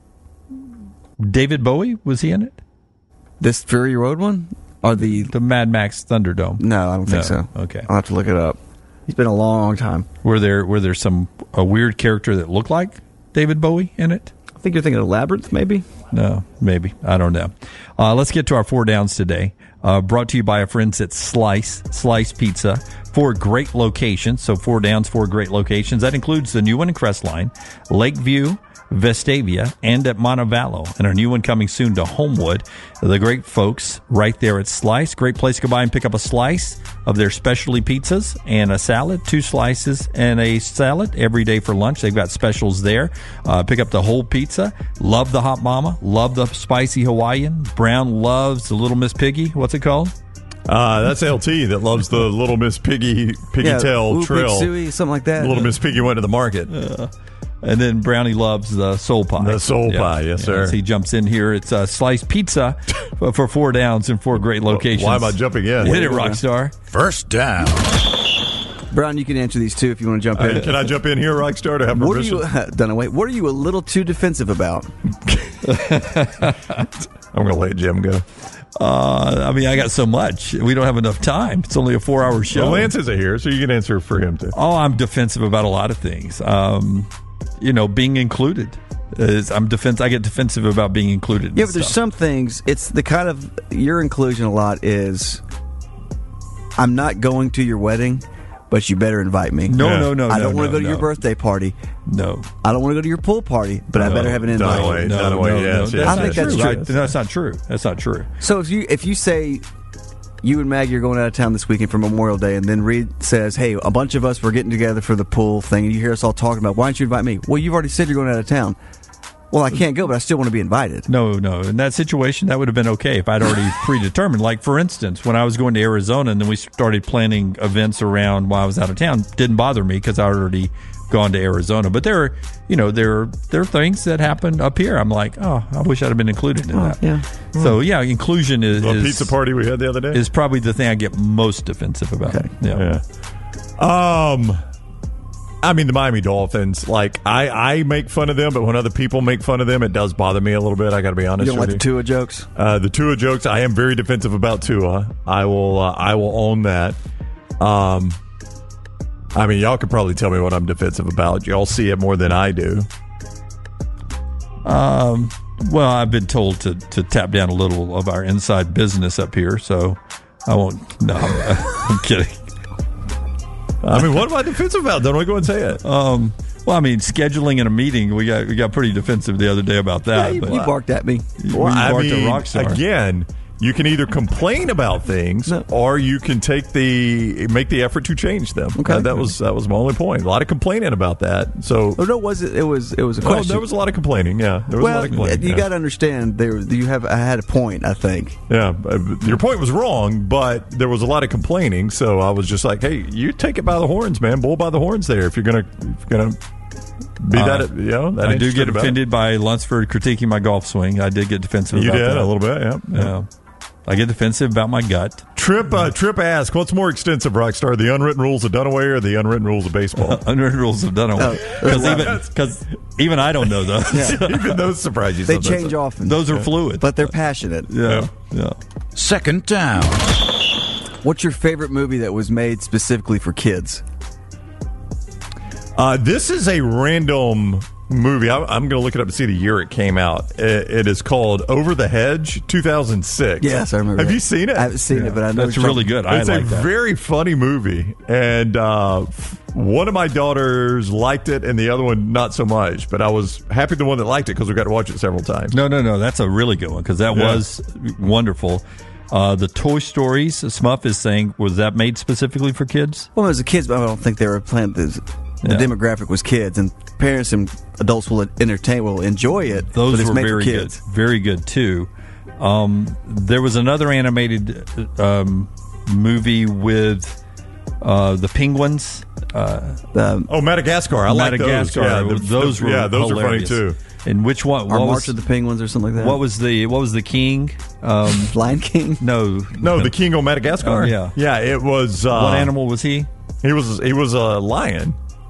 David Bowie, was he in it? This Fury Road one? Or the the Mad Max Thunderdome? No, I don't think no. so. Okay. I'll have to look it up. He's been a long time. Were there were there some a weird character that looked like David Bowie in it? I think you're thinking of Labyrinth, maybe? No, maybe. I don't know. Uh, let's get to our four downs today. Uh, brought to you by our friends at Slice, Slice Pizza. Four great locations. So four downs, four great locations. That includes the new one in Crestline, Lakeview, Vestavia, and at Montevallo. And our new one coming soon to Homewood. The great folks right there at Slice. Great place to go by and pick up a slice of their specialty pizzas and a salad, two slices and a salad every day for lunch. They've got specials there. Uh, pick up the whole pizza. Love the Hot Mama. Love the spicy Hawaiian. Brown loves the Little Miss Piggy. What's it called? Uh, that's L T that loves the Little Miss Piggy Piggy Yeah, Tail Ooh, Trail. Big Suey, something like that. Little Miss Piggy went to the market. Uh, and then Brownie loves the soul pie. The soul pie, yes, sir. As he jumps in here, it's a sliced pizza for four downs and four great locations. Why am I jumping in? Hit it, Rockstar. First down. Brown, you can answer these two if you want to jump in. Uh, can I jump in here, Rockstar, to have What are permission? you, uh, Dunaway, what are you a little too defensive about? I'm going to let Jim go. Uh, I mean, I got so much. We don't have enough time. It's only a four-hour show. Well, Lance isn't here, so you can answer for him, too. Oh, I'm defensive about a lot of things. Um, you know, being included. Is, I'm defense. I get defensive about being included. in Yeah, but there's stuff. some things, it's the kind of, your inclusion a lot is, I'm not going to your wedding, but you better invite me. No, Yeah. no, no. I no, don't want to no, go to no. your birthday party. No. I don't want to go to your pool party, but I No, better have an invite. Dunaway. No, Dunaway, no, yes, no. yes, I think yes, that's yes, true. yes. No, that's not true. That's not true. So if you if you say you and Maggie are going out of town this weekend for Memorial Day, and then Reed says, "Hey, a bunch of us were getting together for the pool thing," and you hear us all talking about, "Why don't you invite me?" Well, you've already said you're going out of town. Well, I can't go, but I still want to be invited. No, no. In that situation, that would have been okay if I'd already predetermined. Like, for instance, when I was going to Arizona and then we started planning events around while I was out of town, didn't bother me because I already gone to Arizona. But there are, you know, there are, there are things that happen up here. I'm like, oh, I wish I'd have been included in Oh, that. yeah. So, yeah, inclusion is, The is, pizza party we had the other day? is probably the thing I get most defensive about. Okay. Yeah. Yeah. Um, I mean, the Miami Dolphins, like, I, I make fun of them, but when other people make fun of them, it does bother me a little bit. I got to be You honest don't like with the you. Tua jokes? Uh, the Tua jokes, I am very defensive about Tua. I will, uh, I will own that. Um, I mean, y'all could probably tell me what I'm defensive about. Y'all see it more than I do. Um, well, I've been told to, to tap down a little of our inside business up here, so I won't. No, I'm, I'm kidding. I mean, what am I defensive about? Don't I go and say it? Um, well, I mean, scheduling in a meeting, we got we got pretty defensive the other day about Yeah, that. you, but you barked at me. we Well, I barked mean, a rock star. again, you can either complain about things No. or you can take the make the effort to change them. Okay. Uh, that was that was my only point. A lot of complaining about that. So, Oh, no, was it? It was. It was a well, question. there was a lot of complaining. Yeah, there was a lot well, of complaining. you yeah. got to understand. There, you have. I had a point. I think. Yeah, uh, your point was wrong, but there was a lot of complaining. So I was just like, "Hey, you take it by the horns, man. Bull by the horns." There, if you're gonna, if you're gonna be Uh, that, you know, that I do interested get about it. offended by Lunsford critiquing my golf swing. I did get defensive You about did that. a little bit, yeah. Yeah. I get defensive about my gut. Trip, uh, Trip asked, "What's more extensive, Rockstar? The unwritten rules of Dunaway or the unwritten rules of baseball?" Unwritten rules of Dunaway. Because Oh, even, 'cause even I don't know those. Even those surprise you. They sometimes. change often. Those are fluid. but they're passionate. yeah. Yeah. Second down. What's your favorite movie that was made specifically for kids? Uh, this is a random movie. I, I'm going to look it up to see the year it came out. It, it is called Over the Hedge, two thousand six. Yes, I remember. Have that. you seen it? I haven't seen it, but I know That's what you're really talking- good. I It's like a that. very funny movie, and uh, one of my daughters liked it, and the other one not so much. But I was happy the one that liked it because we got to watch it several times. No, no, no. That's a really good one because that Yeah. was wonderful. Uh, the Toy Stories, Smuff is saying, was that made specifically for kids? Well, as a kids, but I don't think they were planning. The, the Yeah. demographic was kids, and parents and adults will entertain, will enjoy it. Those but it's were made very for kids. good. Very good, too. Um, there was another animated um, movie with uh, the penguins. Uh, Um, Oh, Madagascar! I like Madagascar. those. Yeah, the- those the- were yeah, those hilarious. are funny too. And which one? Our What March was, of the Penguins or something like that. what was the what was the king? Um, Lion King? no, No, the King of Madagascar. Oh, yeah. yeah. It was. Uh, What animal was he? He was. He was a lion,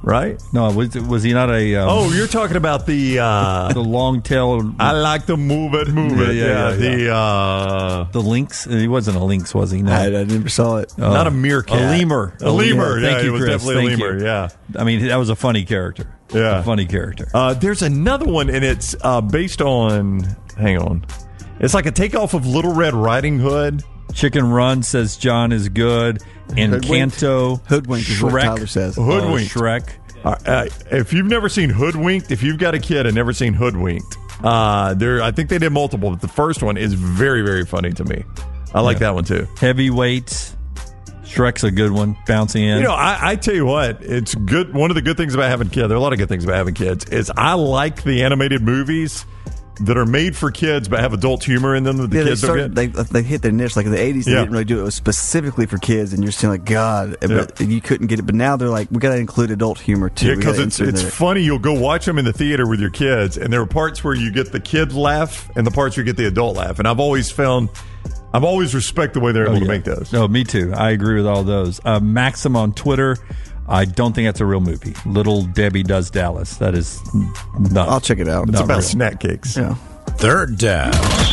right? No, was was he not a? Um, Oh, you're talking about the uh, the long tail. I like to move it, move it. Yeah, Yeah, yeah, the uh, the lynx. He wasn't a lynx, was he? No, I, I never saw it. Oh. not a meerkat, A lemur. a lemur. Thank Yeah, you, it was Chris. definitely Thank a lemur. you. Yeah. I mean that was a funny character. Yeah. a funny character. Uh, there's another one, and it's uh, based on. Hang on, it's like a takeoff of Little Red Riding Hood. Chicken Run says John is good. Encanto, Hoodwinked is what Shrek, Tyler says. Hoodwinked. Oh, Shrek. Uh, uh, if you've never seen Hoodwinked, if you've got a kid and never seen Hoodwinked, uh, there I think they did multiple, but the first one is very, very funny to me. I like Yeah. that one too. Heavyweights. Shrek's a good one. Bouncing in. You know, I, I tell you what, it's good. One of the good things about having kids, there are a lot of good things about having kids, is I like the animated movies that are made for kids but have adult humor in them that the Yeah, they, kids don't started, get. they they hit their niche. Like in the eighties, they Yeah. didn't really do it. It was specifically for kids, and you're saying like, God, Yeah. but you couldn't get it. But now they're like, we got to include adult humor too. Yeah, We because gotta it's insert it's that. funny. You'll go watch them in the theater with your kids, and there are parts where you get the kid laugh and the parts where you get the adult laugh. And I've always found, I've always respect the way they're able Oh, to yeah. make those. No, me too. I agree with all those. Uh, Maxim on Twitter. I don't think that's a real movie. Little Debbie Does Dallas. That is not. I'll check it out. It's not about real. snack cakes. Yeah. Third down.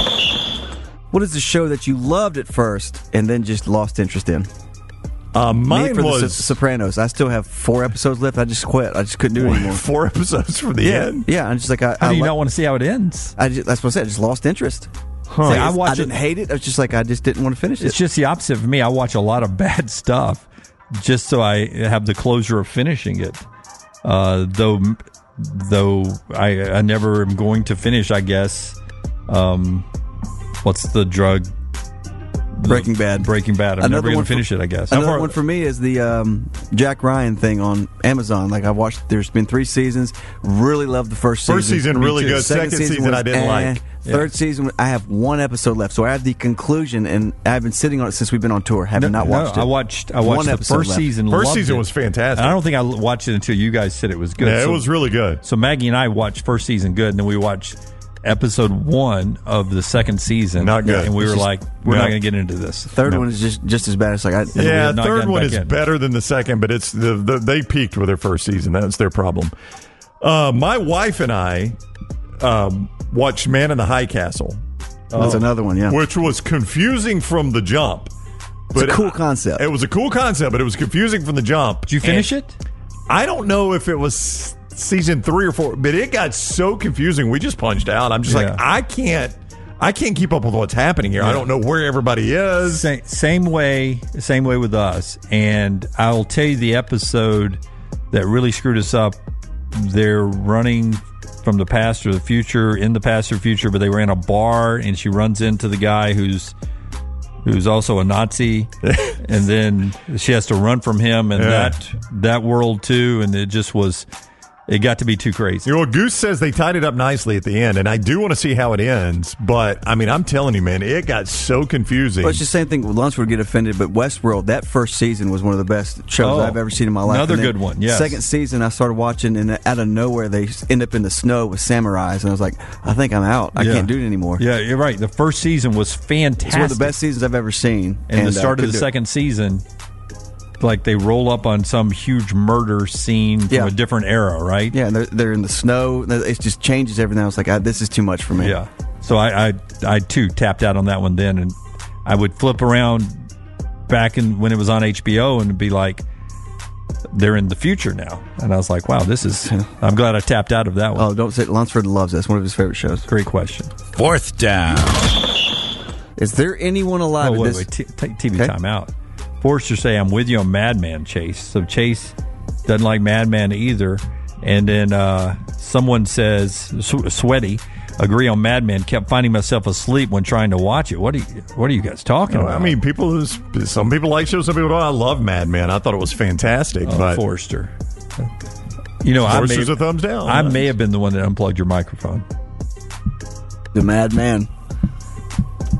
What is the show that you loved at first and then just lost interest in? Uh, Me mine for the was Sop- Sopranos. I still have four episodes left. I just quit. I just couldn't do it anymore. four episodes from the Yeah, end. yeah. I'm just like I. How I do you lo- not want to see how it ends? I just, that's what I said. I just lost interest. See, Like, I it's- watch I it- didn't hate it. I was just like I just didn't want to finish it. It's just the opposite for me. I watch a lot of bad stuff just so I have the closure of finishing it. Uh, though, though I, I never am going to finish. I guess. Um, what's the drug? Breaking Bad. Breaking Bad. I'm Another never going one to for- finish it. I guess. How Another far- one for me is the um, Jack Ryan thing on Amazon. Like I watched, there's been three seasons. Really loved the first season. First season really too. good. Second, season, I was didn't eh. like. Third season, I have one episode left, so I have the conclusion, and I've been sitting on it since we've been on tour. Have No, not no, watched it. I watched. I One watched the episode first left. season. First loved season it. was fantastic. And I don't think I l- watched it until you guys said it was good. Yeah, it So- was really good. So Maggie and I watched first season good, and then we watched episode one of the second season. Not good. And we It's were just- like, we're no. not going to get into this. Third No. one is just just as bad. It's like I, we Yeah, have not third gotten one back is in. better than the second, but it's the, the they peaked with their first season. That's their problem. Uh, my wife and I um, watched Man in the High Castle, that's another one. Yeah, which was confusing from the jump. it's a cool concept. It was a cool concept, but it was confusing from the jump. Did you finish And it? I don't know if it was season three or four, but it got so confusing. We just punched out. I'm just Yeah. like, I can't, I can't keep up with what's happening here. I don't know where everybody is. Same, same way, same way with us. And I'll tell you the episode that really screwed us up. They're running from the past to the future, in the past or future, but they were in a bar, and she runs into the guy who's who's also a Nazi, and then she has to run from him, and Yeah. that that world too, and it just was. It got to be too crazy. You know, Goose says they tied it up nicely at the end, and I do want to see how it ends. But I mean, I'm telling you, man, it got so confusing. Well, it's the same thing. Lunsford would get offended, but Westworld, that first season was one of the best shows Oh, I've ever seen in my life. another And then good one, yes. Second season, I started watching, and out of nowhere, they end up in the snow with samurais, and I was like, I think I'm out. I Yeah. can't do it anymore. Yeah, you're right. The first season was fantastic. It's one of the best seasons I've ever seen. And, the uh, start of couldn't the do it. second season, like they roll up on some huge murder scene from Yeah. a different era, right? Yeah, and they're, they're in the snow. It just changes everything. I was like, ah, this is too much for me. Yeah. So I, I, I too tapped out on that one then, and I would flip around back in when it was on H B O and be like, they're in the future now, and I was like, wow, this is. I'm glad I tapped out of that one. Oh, don't say Lunsford loves it. It's one of his favorite shows. Great question. Fourth down. Is there anyone alive? Oh at wait, this? wait, t- take T V Okay. time out. Forrester say I'm with you on Madman, Chase. So Chase doesn't like Madman either, and then uh, someone says Sw- Sweaty agree on Madman. Kept finding myself asleep when trying to watch it. What are you? What are you guys talking No, about? I mean, people. who's- Some people like shows. Some people don't. I love Mad Men. I thought it was fantastic. Oh, but Forrester. You know, I Forrester's may, a thumbs down. I may have been the one that unplugged your microphone. The Madman.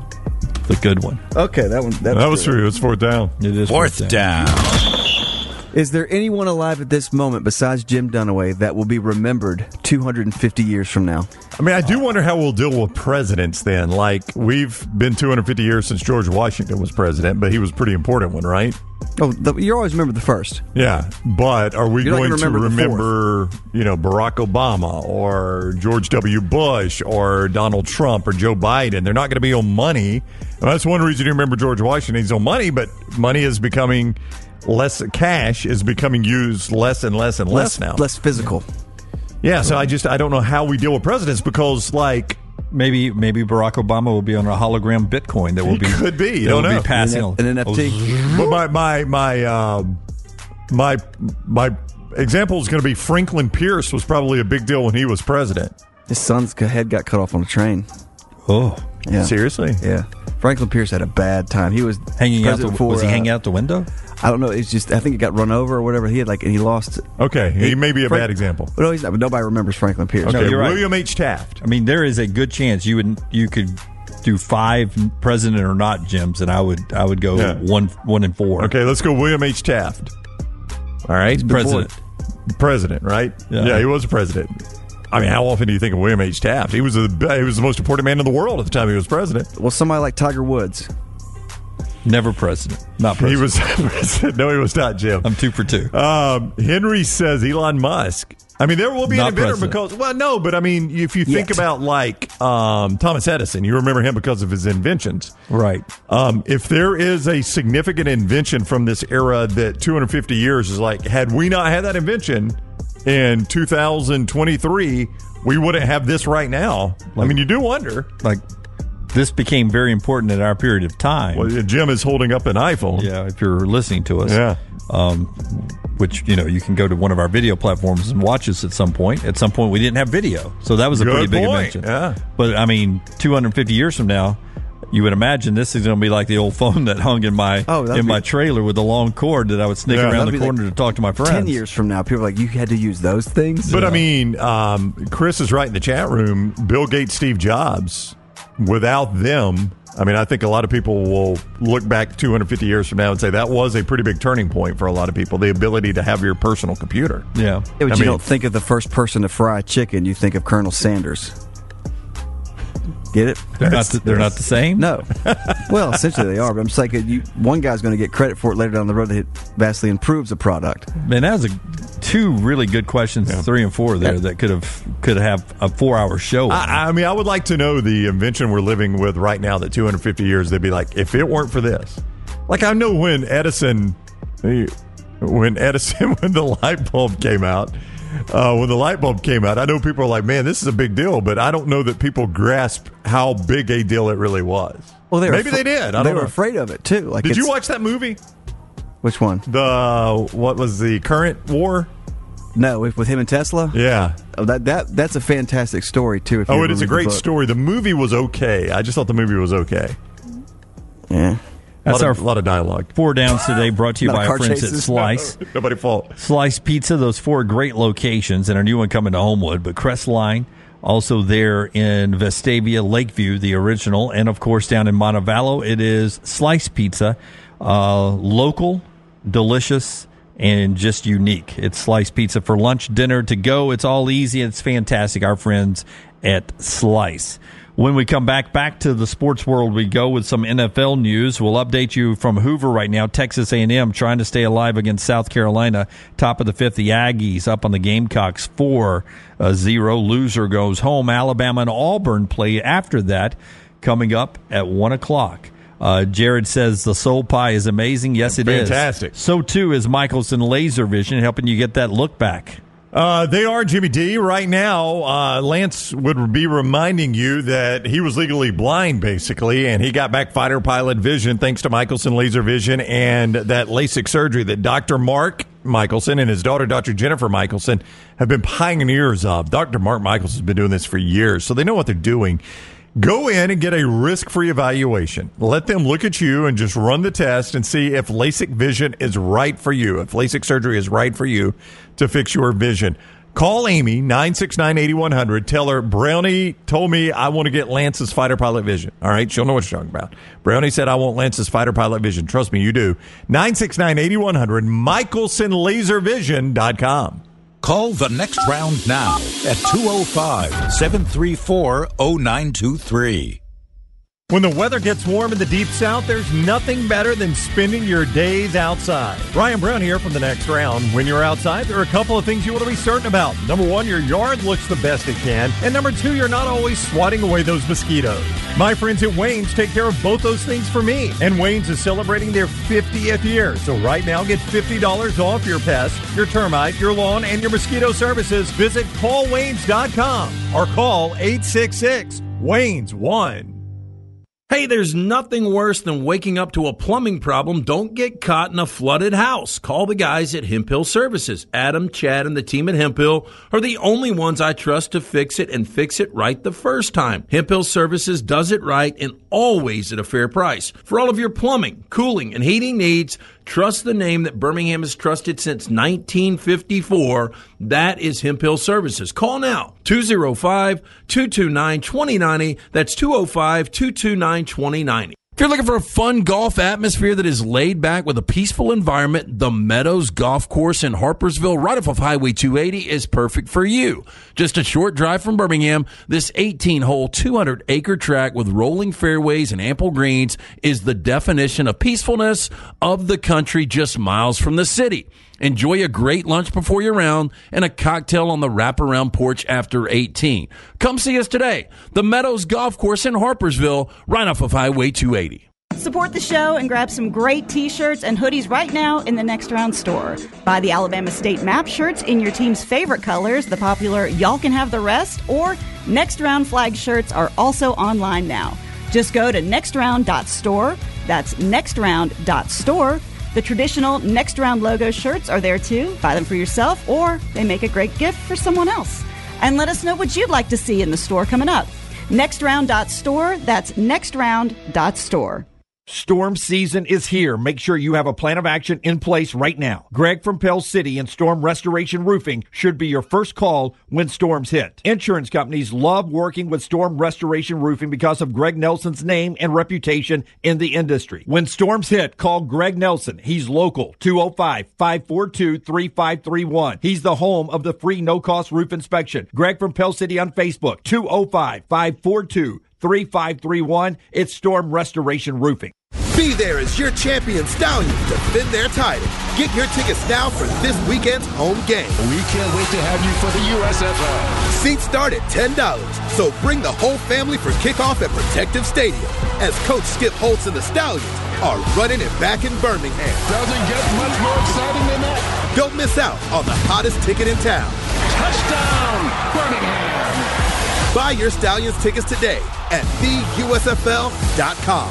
The good one. Okay, that one. That, that was true. It was fourth down. It is Fourth down. Is there anyone alive at this moment besides Jim Dunaway that will be remembered two hundred fifty years from now? I mean, I do wonder how we'll deal with presidents then. Like, we've been two hundred fifty years since George Washington was president, but he was a pretty important one, right? Oh, the, you always remember the first. Yeah, but are we You're going not to gonna remember remember, you know, Barack Obama or George W. Bush or Donald Trump or Joe Biden? They're not going to be on money. And that's one reason you remember George Washington. He's on money, but money is becoming less. Cash is becoming used less and less and less, less now. Less physical. Yeah, so I just I don't know how we deal with presidents because, like, Maybe maybe Barack Obama will be on a hologram Bitcoin that will he be could be. You that don't will know. be passing An, an N F T. But my my my um, my my example is going to be Franklin Pierce was probably a big deal when he was president. His son's head got cut off on a train. Oh, Yeah. Seriously? Yeah. Franklin Pierce had a bad time. He was hanging out the, president for, was he uh, hanging out the window? I don't know. It's just I think it got run over or whatever. He had like and he lost. Okay, he may be a Frank- bad example. No, he's not. But nobody remembers Franklin Pierce. Okay, you're right. William H. Taft. I mean, there is a good chance you would you could do five president or not Jims, and I would I would go Yeah. one one and four. Okay, let's go William H. Taft. All right, President. President, right? Yeah. Yeah, he was a president. I mean, how often do you think of William H. Taft? He was the he was the most important man in the world at the time he was president. Well, somebody like Tiger Woods. Never president. Not president. He was president. No, he was not, Jim. I'm two for two. Um, Henry says Elon Musk. I mean, there will be Not an inventor president. because, well, no, but I mean, if you think Yet. about like um, Thomas Edison, you remember him because of his inventions. Right. Um, if there is a significant invention from this era that two hundred fifty years is like, had we not had that invention in two thousand twenty-three, we wouldn't have this right now. I mean, you do wonder. Like, this became very important in our period of time. Well, Jim is holding up an iPhone. Yeah, if you're listening to us. Yeah. Um, which, you know, you can go to one of our video platforms and watch us at some point. At some point, we didn't have video. So that was a Good pretty big point. invention. Yeah. But, I mean, two hundred fifty years from now, you would imagine this is going to be like the old phone that hung in my Oh, that'd in be- my trailer with the long cord that I would sneak Yeah. around That'd the be corner like to talk to my friends. Ten years from now, people are like, you had to use those things. But I mean, um, Chris is right in the chat room. Bill Gates, Steve Jobs, without them, I mean, I think a lot of people will look back two hundred fifty years from now and say that was a pretty big turning point for a lot of people, the ability to have your personal computer. Yeah. Yeah, but I you mean- don't think of the first person to fry chicken. You think of Colonel Sanders. Get it? They're not the, they're not the same? No. Well, essentially they are. But I'm just like, you, one guy's going to get credit for it later down the road that it vastly improves the product. Man, that was a, two really good questions, three and four there, that could have could have a four-hour show. I, I mean, I would like to know the invention we're living with right now that two hundred fifty years, they'd be like, if it weren't for this. Like, I know when Edison, when Edison, when the light bulb came out, uh, when the light bulb came out, I know people are like, man, this is a big deal, but I don't know that people grasp how big a deal it really was. Well, they were Maybe afra- they did. I they don't were know. afraid of it too. Like, Did you it's- watch that movie? Which one? The, what was the current war? No, with, with him and Tesla. Yeah. Oh, that that that's a fantastic story too. If you Oh, ever it is a read the great book. story. The movie was okay. I just thought the movie was okay. Yeah. That's a lot our of, lot of dialogue. four downs today, brought to you Not by car our friends at chases. Slice. Nobody fault. Slice Pizza, those four great locations, and our new one coming to Homewood, but Crestline, also there in Vestavia, Lakeview, the original, and of course down in Montevallo, it is Slice Pizza, uh, local, delicious, and just unique. It's Slice Pizza for lunch, dinner, to go. It's all easy. It's fantastic. Our friends at Slice. When we come back, back to the sports world, we go with some N F L news. We'll update you from Hoover right now. Texas A and M trying to stay alive against South Carolina. Top of the fifth, the Aggies up on the Gamecocks four zero. Loser goes home. Alabama and Auburn play after that, coming up at one o'clock. Uh, Jared says the soul pie is amazing. Yes, it is. Fantastic. So, too, is Michelson Laser Vision, helping you get that look back. Uh, they are, Jimmy D. Right now, uh, Lance would be reminding you that he was legally blind, basically, and he got back fighter pilot vision thanks to Michelson Laser Vision and that LASIK surgery that Doctor Mark Michelson and his daughter, Doctor Jennifer Michelson, have been pioneers of. Doctor Mark Michelson has been doing this for years, so they know what they're doing. Go in and get a risk-free evaluation. Let them look at you and just run the test and see if LASIK vision is right for you, if LASIK surgery is right for you to fix your vision. Call Amy, nine six nine, eight one zero zero. Tell her, Brownie told me I want to get Lance's Fighter Pilot Vision. All right, she'll know what you're talking about. Brownie said I want Lance's Fighter Pilot Vision. Trust me, you do. nine six nine, eight one zero zero, Michelson Laser Vision dot com. Call the next round now at two oh five, seven three four, oh nine two three. When the weather gets warm in the Deep South, there's nothing better than spending your days outside. Ryan Brown here from the next round. When you're outside, there are a couple of things you want to be certain about. Number one, your yard looks the best it can. And number two, you're not always swatting away those mosquitoes. My friends at Wayne's take care of both those things for me. And Wayne's is celebrating their fiftieth year. So right now, get fifty dollars off your pest, your termite, your lawn, and your mosquito services. Visit call waynes dot com or call eight six six, Waynes one. Hey, there's nothing worse than waking up to a plumbing problem. Don't get caught in a flooded house. Call the guys at Hemphill Services. Adam, Chad, and the team at Hemphill are the only ones I trust to fix it and fix it right the first time. Hemphill Services does it right and always at a fair price. For all of your plumbing, cooling, and heating needs, trust the name that Birmingham has trusted since nineteen fifty-four. That is Hemphill Services. Call now, two oh five, two two nine, two oh nine oh. That's two oh five, two two nine, two oh nine oh. If you're looking for a fun golf atmosphere that is laid back with a peaceful environment, the Meadows Golf Course in Harpersville, right off of Highway two eighty, is perfect for you. Just a short drive from Birmingham, this eighteen-hole, two hundred acre track with rolling fairways and ample greens is the definition of peacefulness of the country just miles from the city. Enjoy a great lunch before your round and a cocktail on the wraparound porch after eighteen. Come see us today. The Meadows Golf Course in Harpersville, right off of Highway two eighty. Support the show and grab some great t-shirts and hoodies right now in the Next Round store. Buy the Alabama State Map shirts in your team's favorite colors, the popular Y'all Can Have the Rest, or Next Round flag shirts are also online now. Just go to next round dot store. That's next round dot store. The traditional Next Round logo shirts are there too. Buy them for yourself, or they make a great gift for someone else. And let us know what you'd like to see in the store coming up. next round dot store. That's next round dot store. Storm season is here. Make sure you have a plan of action in place right now. Greg from Pell City and Storm Restoration Roofing should be your first call when storms hit. Insurance companies love working with Storm Restoration Roofing because of Greg Nelson's name and reputation in the industry. When storms hit, call Greg Nelson. He's local, two oh five, five four two, three five three one. He's the home of the free no-cost roof inspection. Greg from Pell City on Facebook, two oh five, five four two, three five three one. It's Storm Restoration Roofing. Be there as your champion Stallions defend their title. Get your tickets now for this weekend's home game. We can't wait to have you for the U S F L. Seats start at ten dollars, so bring the whole family for kickoff at Protective Stadium as Coach Skip Holtz and the Stallions are running it back in Birmingham. Doesn't get much more exciting than that. Don't miss out on the hottest ticket in town. Touchdown, Birmingham. Buy your Stallions tickets today at the U S F L dot com.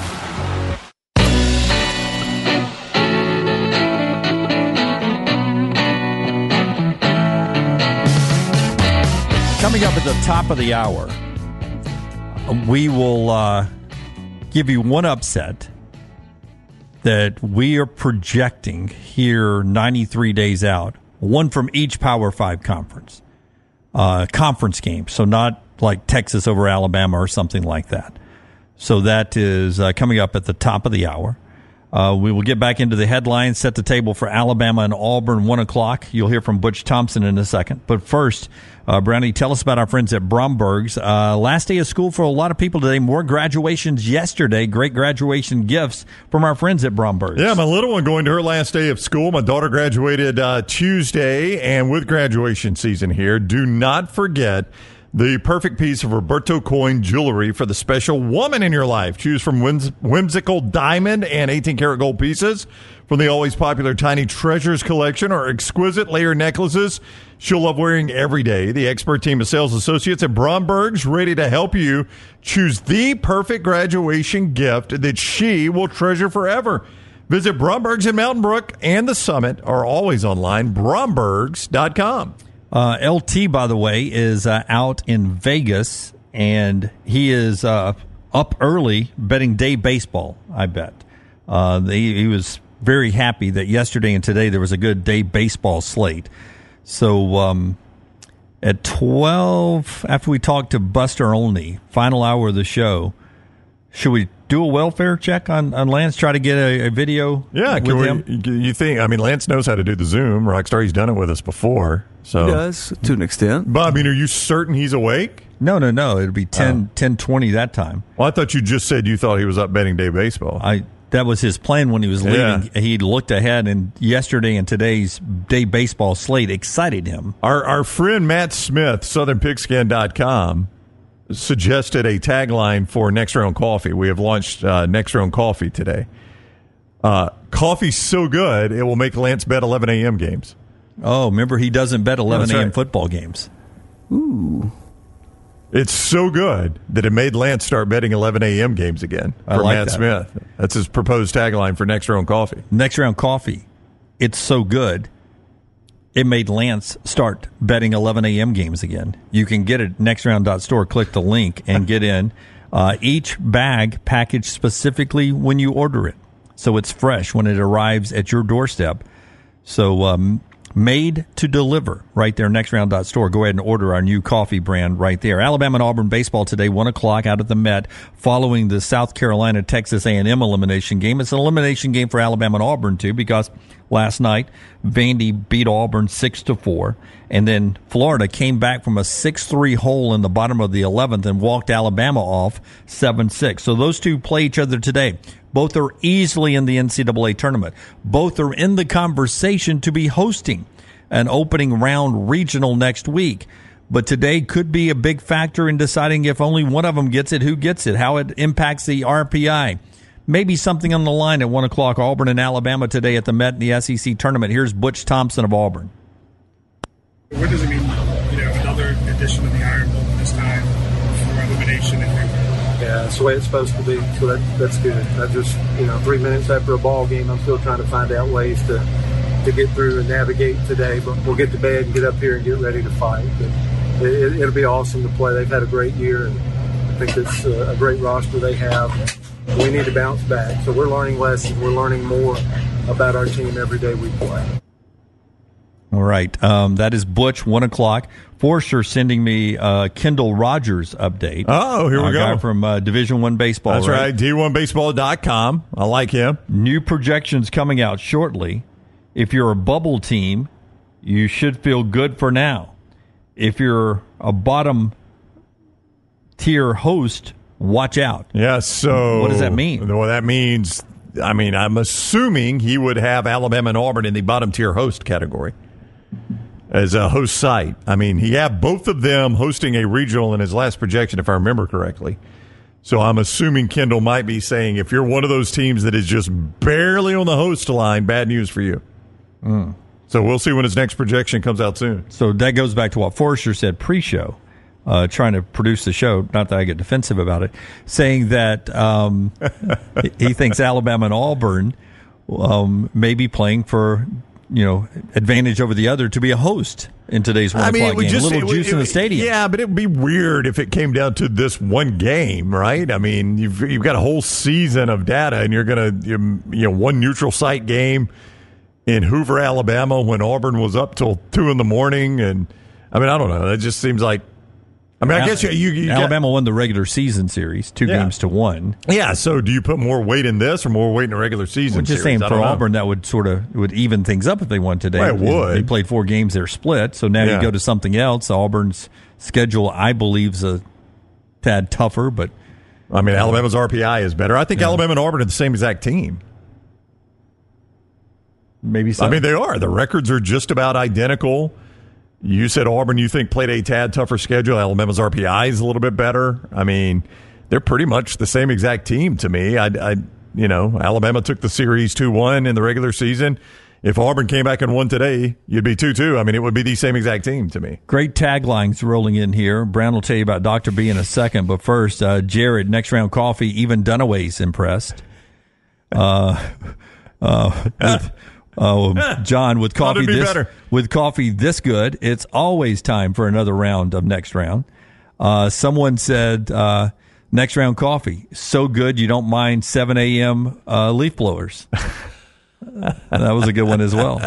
Coming up at the top of the hour, we will uh, give you one upset that we are projecting here ninety-three days out, one from each Power Five conference, uh, conference game, so not like Texas over Alabama or something like that. So that is uh, coming up at the top of the hour. Uh, we will get back into the headlines, set the table for Alabama and Auburn, one o'clock. You'll hear from Butch Thompson in a second. But first, uh, Brownie, tell us about our friends at Bromberg's. Uh, last day of school for a lot of people today. More graduations yesterday. Great graduation gifts from our friends at Bromberg's. Yeah, my little one going to her last day of school. My daughter graduated uh, Tuesday, and with graduation season here, do not forget the perfect piece of Roberto Coin jewelry for the special woman in your life. Choose from whims- whimsical diamond and eighteen karat gold pieces from the always popular Tiny Treasures collection or exquisite layer necklaces she'll love wearing every day. The expert team of sales associates at Bromberg's ready to help you choose the perfect graduation gift that she will treasure forever. Visit Bromberg's in Mountain Brook and the Summit, or always online, brombergs dot com. Uh, L T, by the way, is uh, out in Vegas, and he is uh, up early betting day baseball, I bet. Uh, he, he was very happy that yesterday and today there was a good day baseball slate. So um, At twelve, after we talk to Buster Olney, final hour of the show, should we do a welfare check on, on Lance, try to get a, a video yeah, with we, him? You think, I mean, Lance knows how to do the Zoom. Rockstar, he's done it with us before. So. He does, to an extent. But, I mean, are you certain he's awake? No, no, no. It'll be ten, ten twenty that time. Well, I thought you just said you thought he was up betting day baseball. I That was his plan when he was leaving. Yeah. He looked ahead, and yesterday and today's day baseball slate excited him. Our, our friend Matt Smith, Southern Pigskin dot com, suggested a tagline for Next Round Coffee. We have launched uh, Next Round Coffee today. Uh, coffee's so good, it will make Lance bet eleven a.m. games. Oh, remember, he doesn't bet eleven a.m. right. football games. Ooh. It's so good that it made Lance start betting eleven a.m. games again I for like Matt that. Smith. That's his proposed tagline for Next Round Coffee. Next Round Coffee. It's so good, it made Lance start betting eleven a.m. games again. You can get it at next round dot store. Click the link and get in. Uh, each bag packaged specifically when you order it. So it's fresh when it arrives at your doorstep. So um, made to deliver right there, next round dot store. Go ahead and order our new coffee brand right there. Alabama and Auburn baseball today, one o'clock out at the Met, following the South Carolina-Texas A and M elimination game. It's an elimination game for Alabama and Auburn, too, because last night Vandy beat Auburn six to four, and then Florida came back from a six three hole in the bottom of the eleventh and walked Alabama off seven six. So those two play each other today. Both are easily in the N C double A tournament. Both are in the conversation to be hosting an opening round regional next week. But today could be a big factor in deciding if only one of them gets it, who gets it, how it impacts the R P I. Maybe something on the line at one o'clock. Auburn and Alabama today at the Met in the S E C tournament. Here's Butch Thompson of Auburn. What does it mean, you know, another edition of the Iron Bowl this time for elimination? Yeah, that's the way it's supposed to be, so that, that's good. I just, you know, three minutes after a ball game, I'm still trying to find out ways to to get through and navigate today, but we'll get to bed and get up here and get ready to fight. But it, it'll be awesome to play. They've had a great year, and I think it's a, a great roster they have. We need to bounce back, so we're learning lessons. We're learning more about our team every day we play. All right. Um, that is Butch, one o'clock. Forster sending me uh, Kendall Rogers update. Oh, here we a go. Guy from uh, Division One Baseball. That's right, right, D one baseball dot com. I like him. New projections coming out shortly. If you're a bubble team, you should feel good for now. If you're a bottom tier host, watch out. Yeah, so what does that mean? Well, that means, I mean, I'm assuming he would have Alabama and Auburn in the bottom tier host category as a host site. I mean, he had both of them hosting a regional in his last projection, if I remember correctly. So I'm assuming Kendall might be saying, if you're one of those teams that is just barely on the host line, bad news for you. Mm. So we'll see when his next projection comes out soon. So that goes back to what Forrester said pre-show, uh, trying to produce the show. Not that I get defensive about it, saying that um, he thinks Alabama and Auburn um, may be playing for, you know, advantage over the other to be a host in today's one I mean, o'clock it would game. just, a little it, juice it, in the stadium. Yeah, but it would be weird if it came down to this one game, right? I mean, you've you've got a whole season of data, and you're going to, you know, one neutral site game in Hoover, Alabama, when Auburn was up till two in the morning, and I mean, I don't know. It just seems like. I mean, I guess you, you, you Alabama got, won the regular season series, two Yeah. games to one. Yeah. So, do you put more weight in this or more weight in the regular season? I'm just series? saying I for don't know. Auburn that would sort of would even things up if they won today. Well, it would. They played four games, they're split. So now Yeah. you go to something else. Auburn's schedule, I believe, is a tad tougher, but I mean, Alabama's R P I is better. I think Yeah. Alabama and Auburn are the same exact team. maybe so. I mean, they are. The records are just about identical. You said Auburn, you think, played a tad tougher schedule. Alabama's R P I is a little bit better. I mean, they're pretty much the same exact team to me. I, I you know, Alabama took the series two one in the regular season. If Auburn came back and won today, you'd be two two. I mean, it would be the same exact team to me. Great taglines rolling in here. Brown will tell you about Doctor B in a second. But first, uh, Jared, next round coffee, even Dunaway's impressed. Uh, uh, with, uh, John, with Thought coffee it'd be this better. with coffee this good, it's always time for another round of next round. Uh, someone said uh, next round coffee so good you don't mind seven a.m. Uh, leaf blowers. That was a good one as well.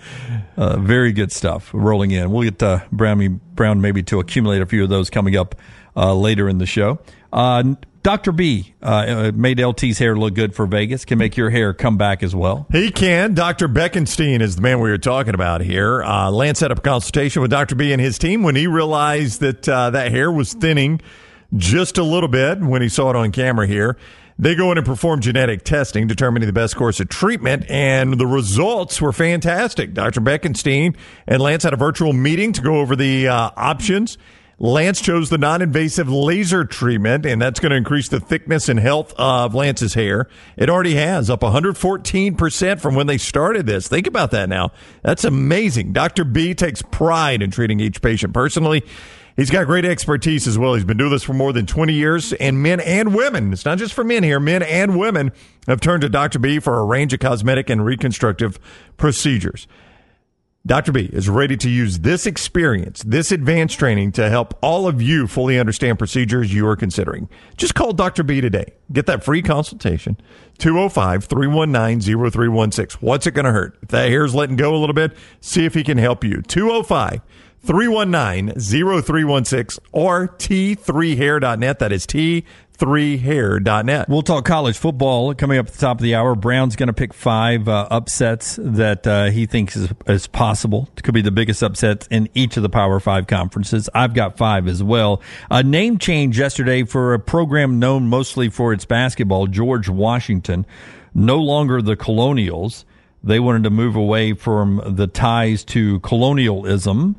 Uh, very good stuff rolling in. We'll get uh, Brown, Brown maybe to accumulate a few of those coming up uh, later in the show. Uh, Doctor B uh, made L T's hair look good for Vegas. Can make your hair come back as well. He can. Doctor Beckenstein is the man we were talking about here. Uh, Lance set up a consultation with Doctor B and his team when he realized that uh, that hair was thinning just a little bit when he saw it on camera here. They go in and perform genetic testing, determining the best course of treatment, and the results were fantastic. Doctor Beckenstein and Lance had a virtual meeting to go over the uh, options. Lance chose the non-invasive laser treatment, and that's going to increase the thickness and health of Lance's hair. It already has, up one hundred fourteen percent from when they started this. Think about that now. That's amazing. Doctor B takes pride in treating each patient personally. He's got great expertise as well. He's been doing this for more than twenty years, and men and women, it's not just for men here, men and women have turned to Doctor B for a range of cosmetic and reconstructive procedures. Doctor B is ready to use this experience, this advanced training to help all of you fully understand procedures you are considering. Just call Doctor B today. Get that free consultation, two oh five, three one nine, oh three one six. What's it going to hurt? If that hair's letting go a little bit, see if he can help you. two oh five, three one nine, oh three one six or T three hair dot net. That is T three hair dot net. We'll talk college football coming up at the top of the hour. Brown's going to pick five uh, upsets that uh, he thinks is, is possible. It could be the biggest upsets in each of the Power Five conferences. I've got five as well. A name change yesterday for a program known mostly for its basketball, George Washington. No longer the Colonials. They wanted to move away from the ties to colonialism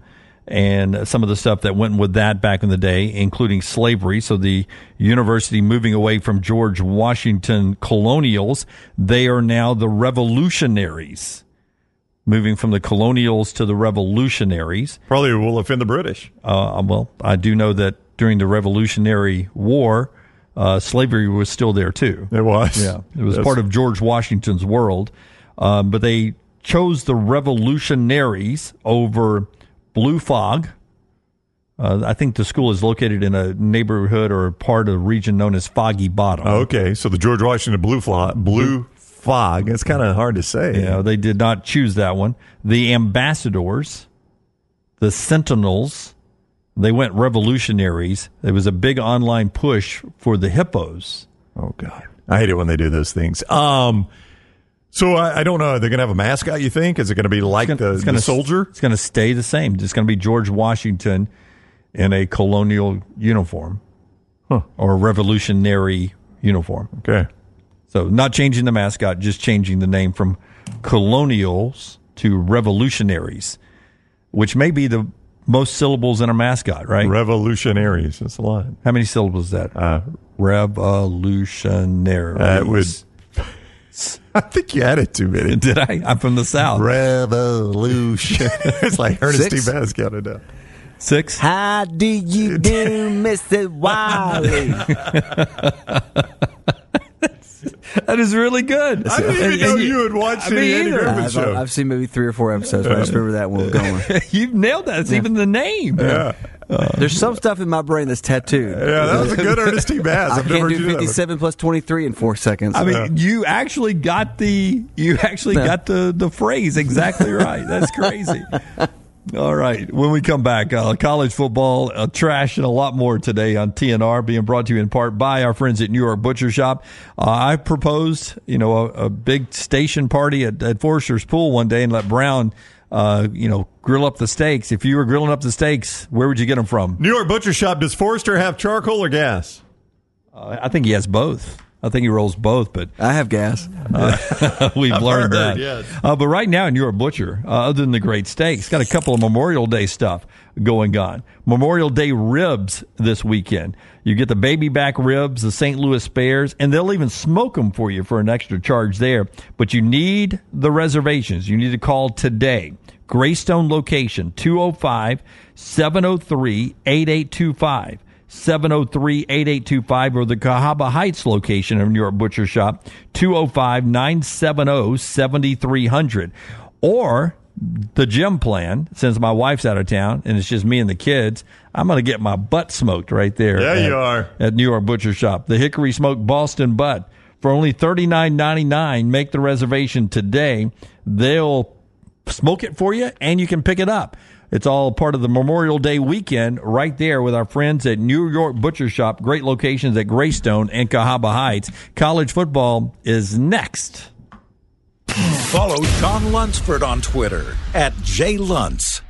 and some of the stuff that went with that back in the day, including slavery. So the university moving away from George Washington Colonials, they are now the Revolutionaries. Moving from the Colonials to the Revolutionaries. Probably will offend the British. Uh, well, I do know that during the Revolutionary War, uh, slavery was still there too. It was. Yeah, it was Yes. part of George Washington's world. Um, but they chose the Revolutionaries over Blue Fog. Uh, I think the school is located in a neighborhood or part of a region known as Foggy Bottom. Okay, so the George Washington Blue Fog, Blue Fog. It's kind of hard to say. Yeah, they did not choose that one. The Ambassadors, the Sentinels, they went Revolutionaries. There was a big online push for the Hippos. Oh, God. I hate it when they do those things. Um, so I, I don't know. Are they going to have a mascot, you think? Is it going to be like It's gonna, the, it's gonna, the soldier? It's going to stay the same. It's going to be George Washington in a colonial uniform huh. or a revolutionary uniform. Okay. So not changing the mascot, just changing the name from colonials to revolutionaries, which may be the most syllables in a mascot, right? Revolutionaries. That's a lot. How many syllables is that? Uh, Revolutionaries. That would... I think you added too many. Did I? I'm from the South. Revolution. It's like Ernest Six? T. Bass counted up. Six? How do you do, Mister Wiley? That is really good. I didn't even And- know and you had watched I the mean, Andy either. Griffith I've, show. I've seen maybe three or four episodes, but I just remember that one was going. You've nailed that. It's even the name. Yeah. There's some stuff in my brain that's tattooed. Yeah, that was a good Ernest T. Bass. I I've never can't heard you do do that. fifty-seven plus twenty-three in four seconds. I mean, you actually got the you actually got the, the phrase exactly right. That's crazy. All right. When we come back, uh, college football, uh, trash, and a lot more today on T N R, being brought to you in part by our friends at New York Butcher Shop. Uh, I proposed, you know, a, a big station party at, at Forrester's Pool one day and let Brown, uh, you know, grill up the steaks. If you were grilling up the steaks, where would you get them from? New York Butcher Shop. Does Forrester have charcoal or gas? Uh, I think he has both. I think he rolls both, but I have gas. Uh, we've I've learned heard, that. yes. Uh, but right now, in your butcher, uh, other than the great steaks, got a couple of Memorial Day stuff going on. Memorial Day ribs this weekend. You get the baby back ribs, the Saint Louis Bears, and they'll even smoke them for you for an extra charge there. But you need the reservations. You need to call today. Greystone location, two oh five, seven oh three, eight eight two five. seven oh three, eight eight two five, or the Cahaba Heights location of New York Butcher Shop, two oh five, nine seven oh, seven three hundred. Or the gym plan, since my wife's out of town and it's just me and the kids, I'm going to get my butt smoked right there. Yeah, at, you are. At New York Butcher Shop. The Hickory Smoked Boston Butt for only thirty-nine ninety-nine. Make the reservation today. They'll smoke it for you, and you can pick it up. It's all part of the Memorial Day weekend right there with our friends at New York Butcher Shop. Great locations at Greystone and Cahaba Heights. College football is next. Follow Sean Lunsford on Twitter at J Luntz.